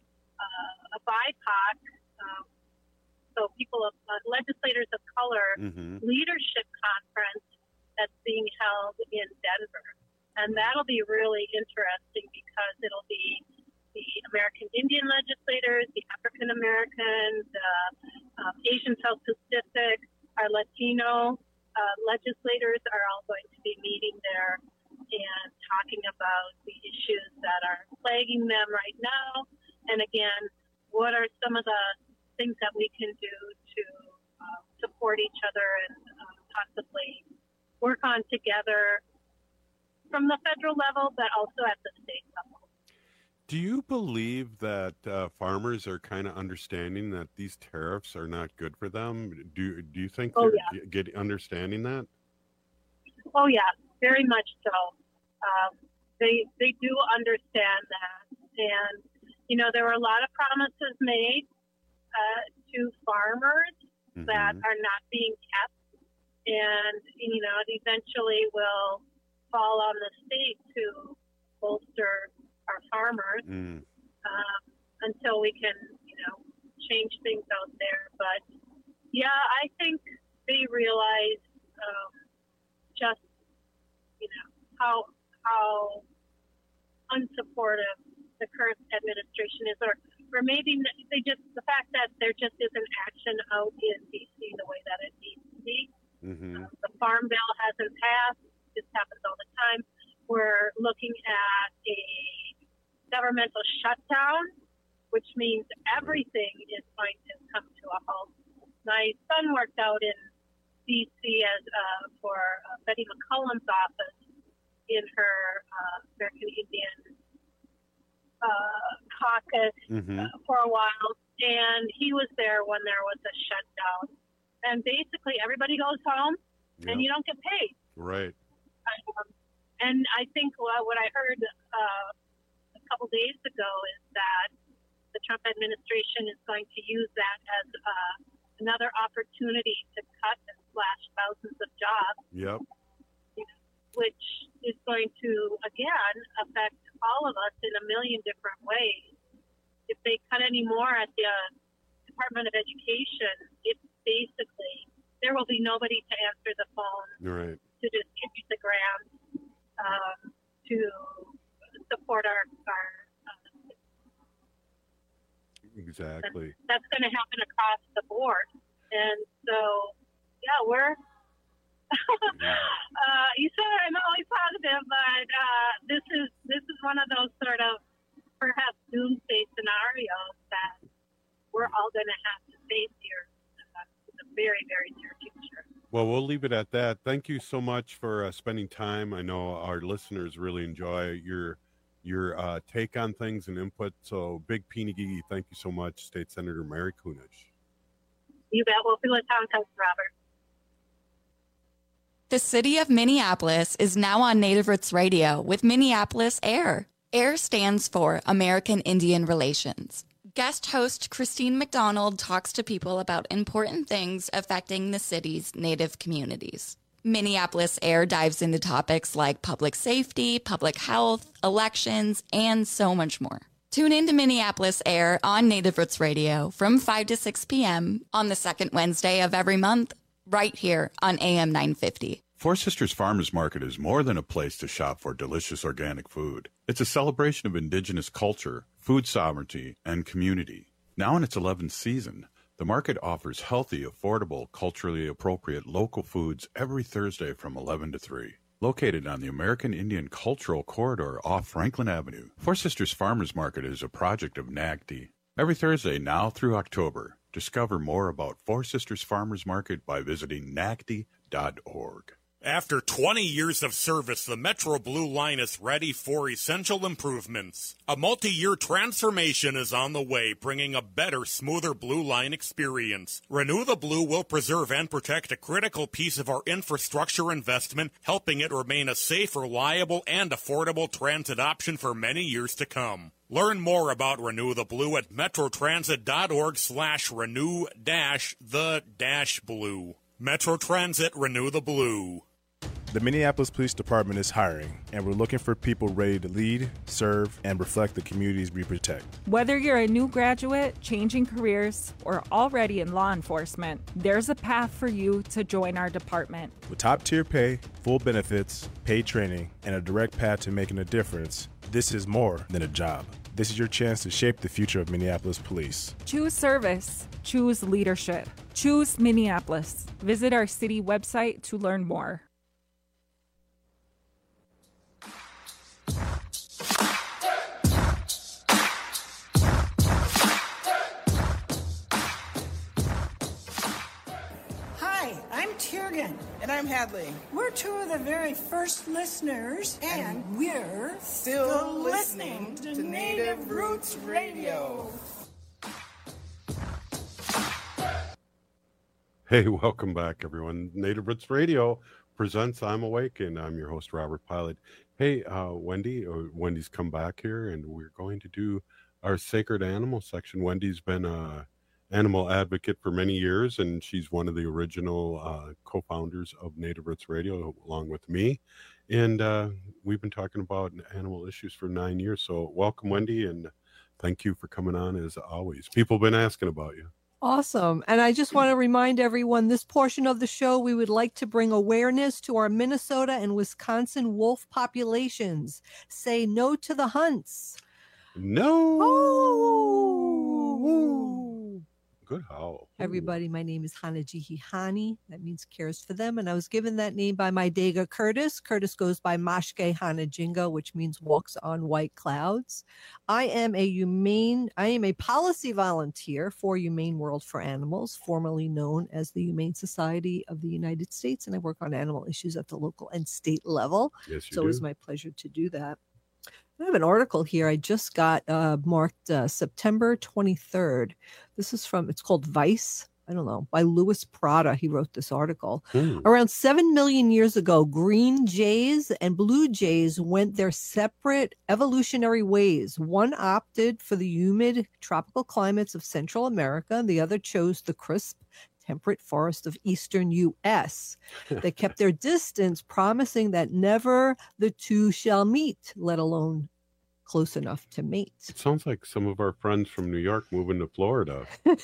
uh, a B I P O C. Um, So people of uh, legislators of color Mhm. leadership conference that's being held in Denver, and that'll be really interesting because it'll be the American Indian legislators, the African Americans, uh, um, Asian South Pacific, our Latino uh, legislators are all going to be meeting there and talking about the issues that are plaguing them right now, and again, what are some of the things that we can do to uh, support each other and uh, possibly work on together from the federal level, but also at the state level. Do you believe that uh, farmers are kind of understanding that these tariffs are not good for them? Do Do you think Oh, they're yeah. ge- get understanding that? Oh yeah, very much so. Um, they they do understand that, and you know there were a lot of promises made uh, to farmers that are not being kept, and you know it eventually will fall on the state to bolster our farmers Mm. um, until we can you know change things out there. But yeah, I think they realize um, just you know how how unsupportive the current administration is, or or maybe they just the fact that there just isn't action out in D C the way that it needs to be. Mm-hmm. Um, the Farm Bill hasn't passed. This happens all the time. We're looking at a governmental shutdown, which means everything is going to come to a halt. My son worked out in D C as uh, for uh, Betty McCollum's office in her uh, American Indian uh, caucus Mm-hmm. uh, for a while, and he was there when there was a shutdown. And basically, everybody goes home, and Yep. you don't get paid. Right. Um, and I think uh, what I heard uh, a couple days ago is that the Trump administration is going to use that as uh, another opportunity to cut and slash thousands of jobs, Yep. which is going to, again, affect all of us in a million different ways. If they cut any more at the uh, Department of Education, it's basically, there will be nobody to answer the phone, Right. to distribute the grants, um, to support our, our uh, Exactly. that's going to happen across the board. And so, yeah, we're, uh, you said I'm always positive, but uh, this is this is one of those sort of perhaps doomsday scenarios that we're all going to have to face here uh, in the very, very near future. Well, we'll leave it at that. Thank you so much for uh, spending time. I know our listeners really enjoy your your uh, take on things and input. So, big Peeny Gigi, thank you so much, State Senator Mary Kunesh. You bet. We'll see what time comes, Robert. The city of Minneapolis is now on Native Roots Radio with Minneapolis AIR. AIR stands for American Indian Relations. Guest host Christine McDonald talks to people about important things affecting the city's Native communities. Minneapolis AIR dives into topics like public safety, public health, elections, and so much more. Tune in to Minneapolis AIR on Native Roots Radio from five to six p.m. on the second Wednesday of every month, right here on A M nine fifty. Four Sisters Farmers Market is more than a place to shop for delicious organic food. It's a celebration of indigenous culture, food sovereignty, and community. Now in its eleventh season, the market offers healthy, affordable, culturally appropriate local foods every Thursday from eleven to three. Located on the American Indian Cultural Corridor off Franklin Avenue, Four Sisters Farmers Market is a project of N A C D. Every Thursday now through October, discover more about Four Sisters Farmers Market by visiting N A C D dot org. After twenty years of service, the Metro Blue line is ready for essential improvements. A multi-year transformation is on the way, bringing a better, smoother Blue Line experience. Renew the Blue will preserve and protect a critical piece of our infrastructure investment, helping it remain a safe, reliable, and affordable transit option for many years to come. Learn more about Renew the Blue at metrotransit.org slash renew dash the dash blue. Metro Transit, Renew the Blue. The Minneapolis Police Department is hiring, and we're looking for people ready to lead, serve, and reflect the communities we protect. Whether you're a new graduate, changing careers, or already in law enforcement, there's a path for you to join our department. With top-tier pay, full benefits, paid training, and a direct path to making a difference, this is more than a job. This is your chance to shape the future of Minneapolis Police. Choose service. Choose leadership. Choose Minneapolis. Visit our city website to learn more. Hi, I'm Tiergan. And I'm Hadley. We're two of the very first listeners, and, and we're still, still listening, listening to Native Roots Radio. Hey, welcome back, everyone. Native Roots Radio presents I'm Awake, and I'm your host, Robert Pilot. Hey, uh, Wendy, uh, Wendy's come back here, and we're going to do our sacred animal section. Wendy's been a animal advocate for many years, and she's one of the original uh, co-founders of Native Roots Radio, along with me. And uh, we've been talking about animal issues for nine years. So welcome, Wendy, and thank you for coming on as always. People have been asking about you. Awesome. And I just want to remind everyone, this portion of the show, we would like to bring awareness to our Minnesota and Wisconsin wolf populations. Say no to the hunts. No. Oh. Good howl. Everybody, my name is Hanajihi Hani. That means cares for them. And I was given that name by my Dega Curtis. Curtis goes by Mashke Hanajinga, which means walks on white clouds. I am a humane, I am a policy volunteer for Humane World for Animals, formerly known as the Humane Society of the United States. And I work on animal issues at the local and state level. Yes, you so do. It's my pleasure to do that. I have an article here I just got uh, marked uh, September twenty-third. This is from, it's called Vice, I don't know, by Louis Prada. He wrote this article. Mm. Around seven million years ago, green jays and blue jays went their separate evolutionary ways. One opted for the humid tropical climates of Central America, and the other chose the crisp, temperate forest of eastern U S They kept their distance, promising that never the two shall meet, let alone close enough to mate. It sounds like some of our friends from New York moving to Florida.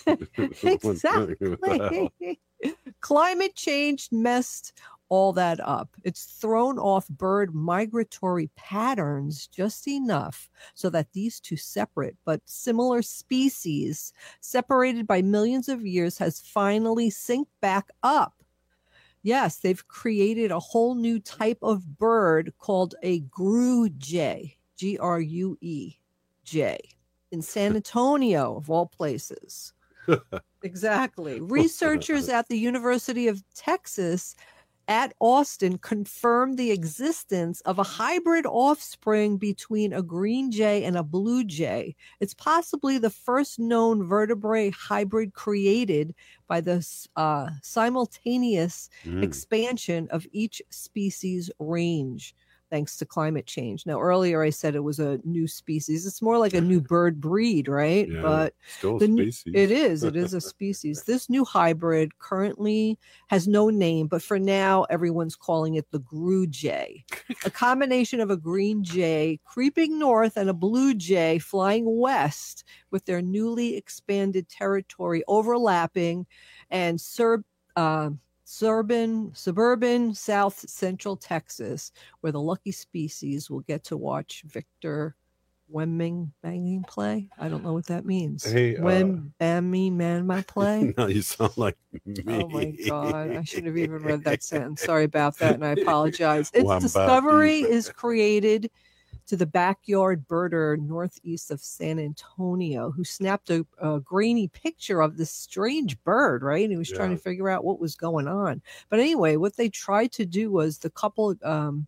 Exactly. Climate change messed all that up. It's thrown off bird migratory patterns just enough so that these two separate but similar species, separated by millions of years, has finally synced back up. Yes, they've created a whole new type of bird called a grue jay, G R U E J, in San Antonio, of all places. Exactly. Researchers at the University of Texas at Austin confirmed the existence of a hybrid offspring between a green jay and a blue jay. It's possibly the first known vertebrate hybrid created by the uh, simultaneous mm. expansion of each species range, thanks to climate change. Now, earlier I said it was a new species. It's more like a new bird breed, right? Yeah, but still a the, species. It is. It is a species. This new hybrid currently has no name, but for now, everyone's calling it the grue jay, a combination of a green jay creeping north and a blue jay flying west, with their newly expanded territory overlapping and serb. Uh, Suburban, suburban South Central Texas, where the lucky species will get to watch Victor Wembanyama play. I don't know what that means. Hey, uh, Wembanyama play. Now you sound like me. Oh my God! I should have even read that sentence. Sorry about that, and I apologize. Its Wamba. discovery is created to the backyard birder northeast of San Antonio, who snapped a, a grainy picture of this strange bird, right? And he was yeah. trying to figure out what was going on. But anyway, what they tried to do was the couple um,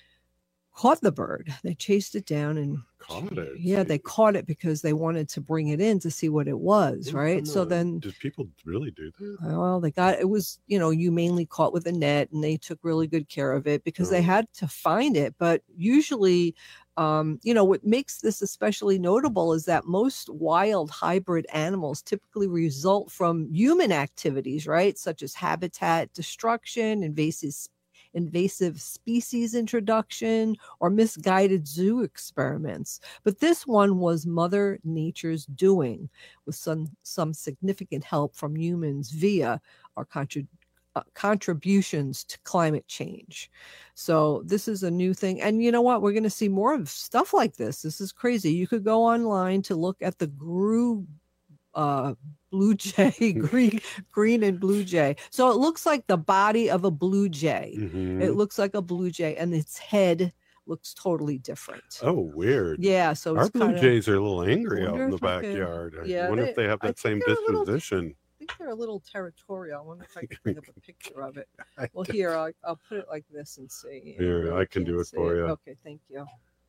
caught the bird. They chased it down and caught it. Yeah, they caught it because they wanted to bring it in to see what it was, right? So then, did people really do that? Well, they got it was you know humanely caught with a net, and they took really good care of it because oh. they had to find it. But usually, um, you know, what makes this especially notable is that most wild hybrid animals typically result from human activities, right, such as habitat destruction, invasive invasive species introduction, or misguided zoo experiments. But this one was Mother Nature's doing, with some, some significant help from humans via our contra- uh, contributions to climate change. So this is a new thing. And you know what? We're going to see more of stuff like this. This is crazy. You could go online to look at the Gru uh blue jay green green and blue jay. So it looks like the body of a blue jay. Mm-hmm. It looks like a blue jay, and its head looks totally different. Oh, weird. Yeah, so our it's blue kinda, jays are a little angry out in the backyard. Could, yeah, I wonder they, if they have that same disposition. Little, I think they're a little territorial. I wonder if I can bring up a picture of it. Well, here, I'll, I'll put it like this and see. Here, really I can do it for it. you. Okay, thank you.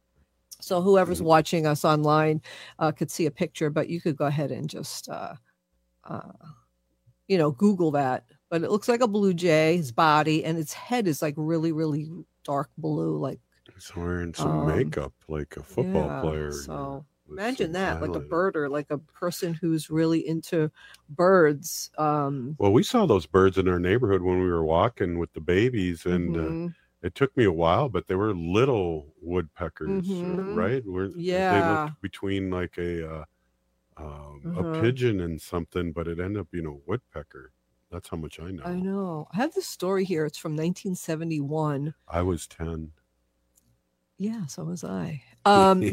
So whoever's watching us online uh, could see a picture, but you could go ahead and just, uh, uh, you know, Google that. But it looks like a blue jay, his body, and its head is like really, really dark blue. Like he's wearing some um, makeup, like a football yeah, player. So imagine that, like a birder, like a person who's really into birds. Um, well, we saw those birds in our neighborhood when we were walking with the babies, and. Mm-hmm. Uh, It took me a while, but they were little woodpeckers, mm-hmm. right? Were, yeah. They looked between like a uh, um, uh-huh. a pigeon and something, but it ended up being a woodpecker. That's how much I know. I know. I have this story here. It's from nineteen seventy-one. I was ten. Yeah, so was I. Um,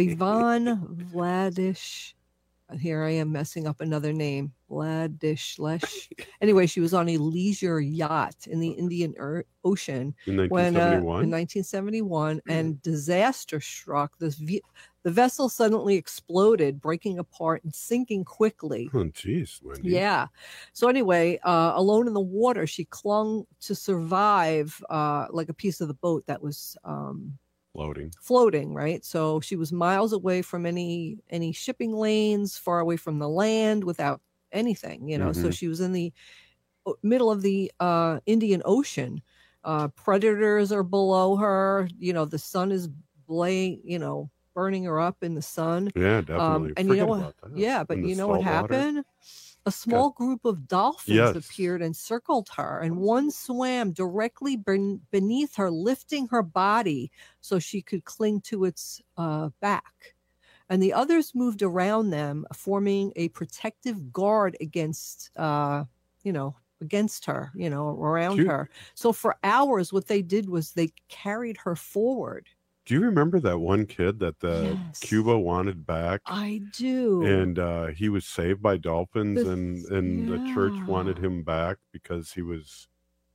Yvonne Vladish. Here I am messing up another name. Vladishlesh. Anyway, she was on a leisure yacht in the Indian er- Ocean in nineteen seventy-one. When, uh, in nineteen seventy-one, mm-hmm. and disaster struck. The, v- the vessel suddenly exploded, breaking apart and sinking quickly. Oh, geez, Wendy. Yeah. So anyway, uh, alone in the water, she clung to survive uh, like a piece of the boat that was... Um, Floating. Floating, right? So she was miles away from any any shipping lanes, far away from the land, without anything, you know. Mm-hmm. So she was in the middle of the uh, Indian Ocean. Uh, predators are below her. You know, the sun is blazing, you know, burning her up in the sun. Yeah, definitely. Um, and Forget you know what? That. Yeah, but you know what happened? Water. A small group of dolphins yes. appeared and circled her, and one swam directly ben- beneath her, lifting her body so she could cling to its uh, back. And the others moved around them, forming a protective guard against, uh, you know, against her, you know, around Cute. her. So for hours, what they did was they carried her forward. Do you remember that one kid that the Yes. Cuba wanted back? I do. And uh, he was saved by dolphins, The- and, and the church yeah. wanted him back because he was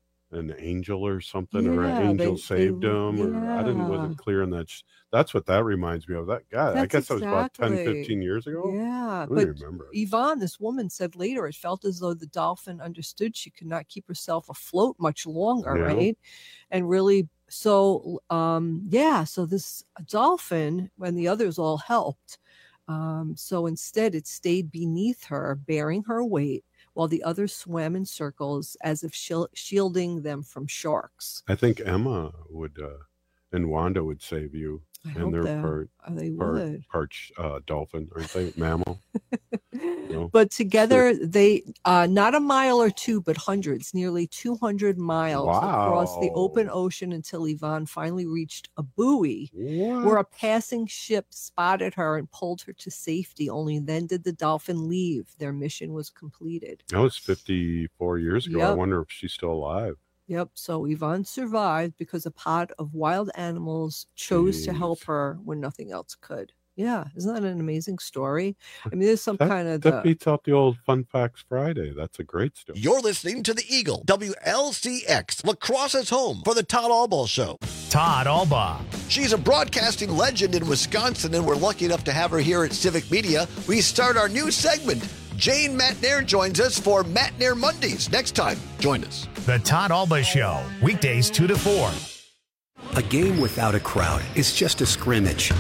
an angel or something, or an Yeah, angel they- saved they- him. Or I didn't yeah. wasn't clear on that. Sh- That's what that reminds me of. That guy. I That's guess that was about ten, exactly- fifteen years ago. Yeah, I but don't remember. Yvonne, this woman, said later it felt as though the dolphin understood she could not keep herself afloat much longer, Yeah. right? And really, so um, yeah, so this dolphin, when the others all helped, um, so instead it stayed beneath her, bearing her weight, while the others swam in circles as if shil- shielding them from sharks. I think Emma would uh, and Wanda would save you. I and hope they're that- part, uh, they part, would. part uh, dolphin, aren't they? Mammal. No? But together, they uh, not a mile or two, but hundreds, nearly two hundred miles across the Wow. open ocean until Yvonne finally reached a buoy What? where a passing ship spotted her and pulled her to safety. Only then did the dolphin leave. Their mission was completed. That was fifty-four years ago. I Yep. wonder if she's still alive. Yep. So Yvonne survived because a pod of wild animals chose to help Jeez. her when nothing else could. Yeah, isn't that an amazing story? I mean, there's some That, kind of that the, beats out the old Fun Facts Friday. That's a great story. You're listening to the Eagle, W L C X, Lacrosse's home for the Todd Albaugh Show. Todd Albaugh. She's a broadcasting legend in Wisconsin, and we're lucky enough to have her here at Civic Media. We start our new segment. Jane Matnair joins us for Matnair Mondays. Next time, join us. The Todd Albaugh Show, weekdays two to four. A game without a crowd is just a scrimmage.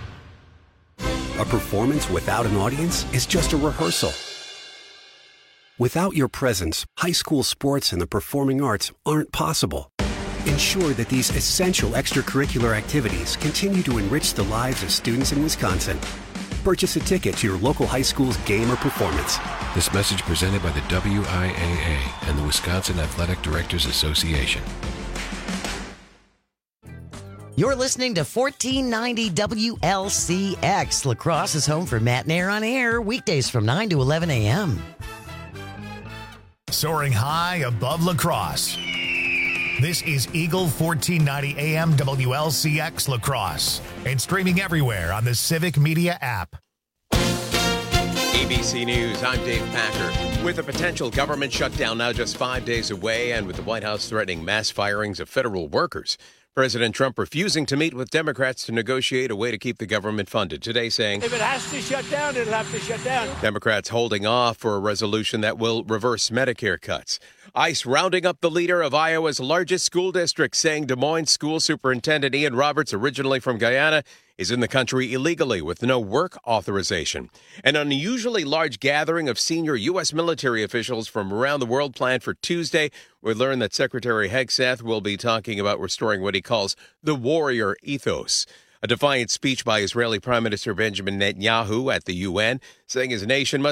A performance without an audience is just a rehearsal. Without your presence, high school sports and the performing arts aren't possible. Ensure that these essential extracurricular activities continue to enrich the lives of students in Wisconsin. Purchase a ticket to your local high school's game or performance. This message presented by the W I A A and the Wisconsin Athletic Directors Association. You're listening to fourteen ninety W L C X. Lacrosse is home for Matnair on Air, weekdays from nine to eleven a.m. Soaring high above Lacrosse. This is Eagle fourteen ninety A M W L C X Lacrosse and streaming everywhere on the Civic Media app. A B C News, I'm Dave Packer. With a potential government shutdown now just five days away and with the White House threatening mass firings of federal workers, President Trump refusing to meet with Democrats to negotiate a way to keep the government funded. Today saying, if it has to shut down, it'll have to shut down. Democrats holding off for a resolution that will reverse Medicare cuts. ICE rounding up the leader of Iowa's largest school district, saying Des Moines School Superintendent Ian Roberts, originally from Guyana, is in the country illegally with no work authorization. An unusually large gathering of senior U S military officials from around the world planned for Tuesday. We learned that Secretary Hegseth will be talking about restoring what he calls the warrior ethos. A defiant speech by Israeli Prime Minister Benjamin Netanyahu at the U N, saying his nation must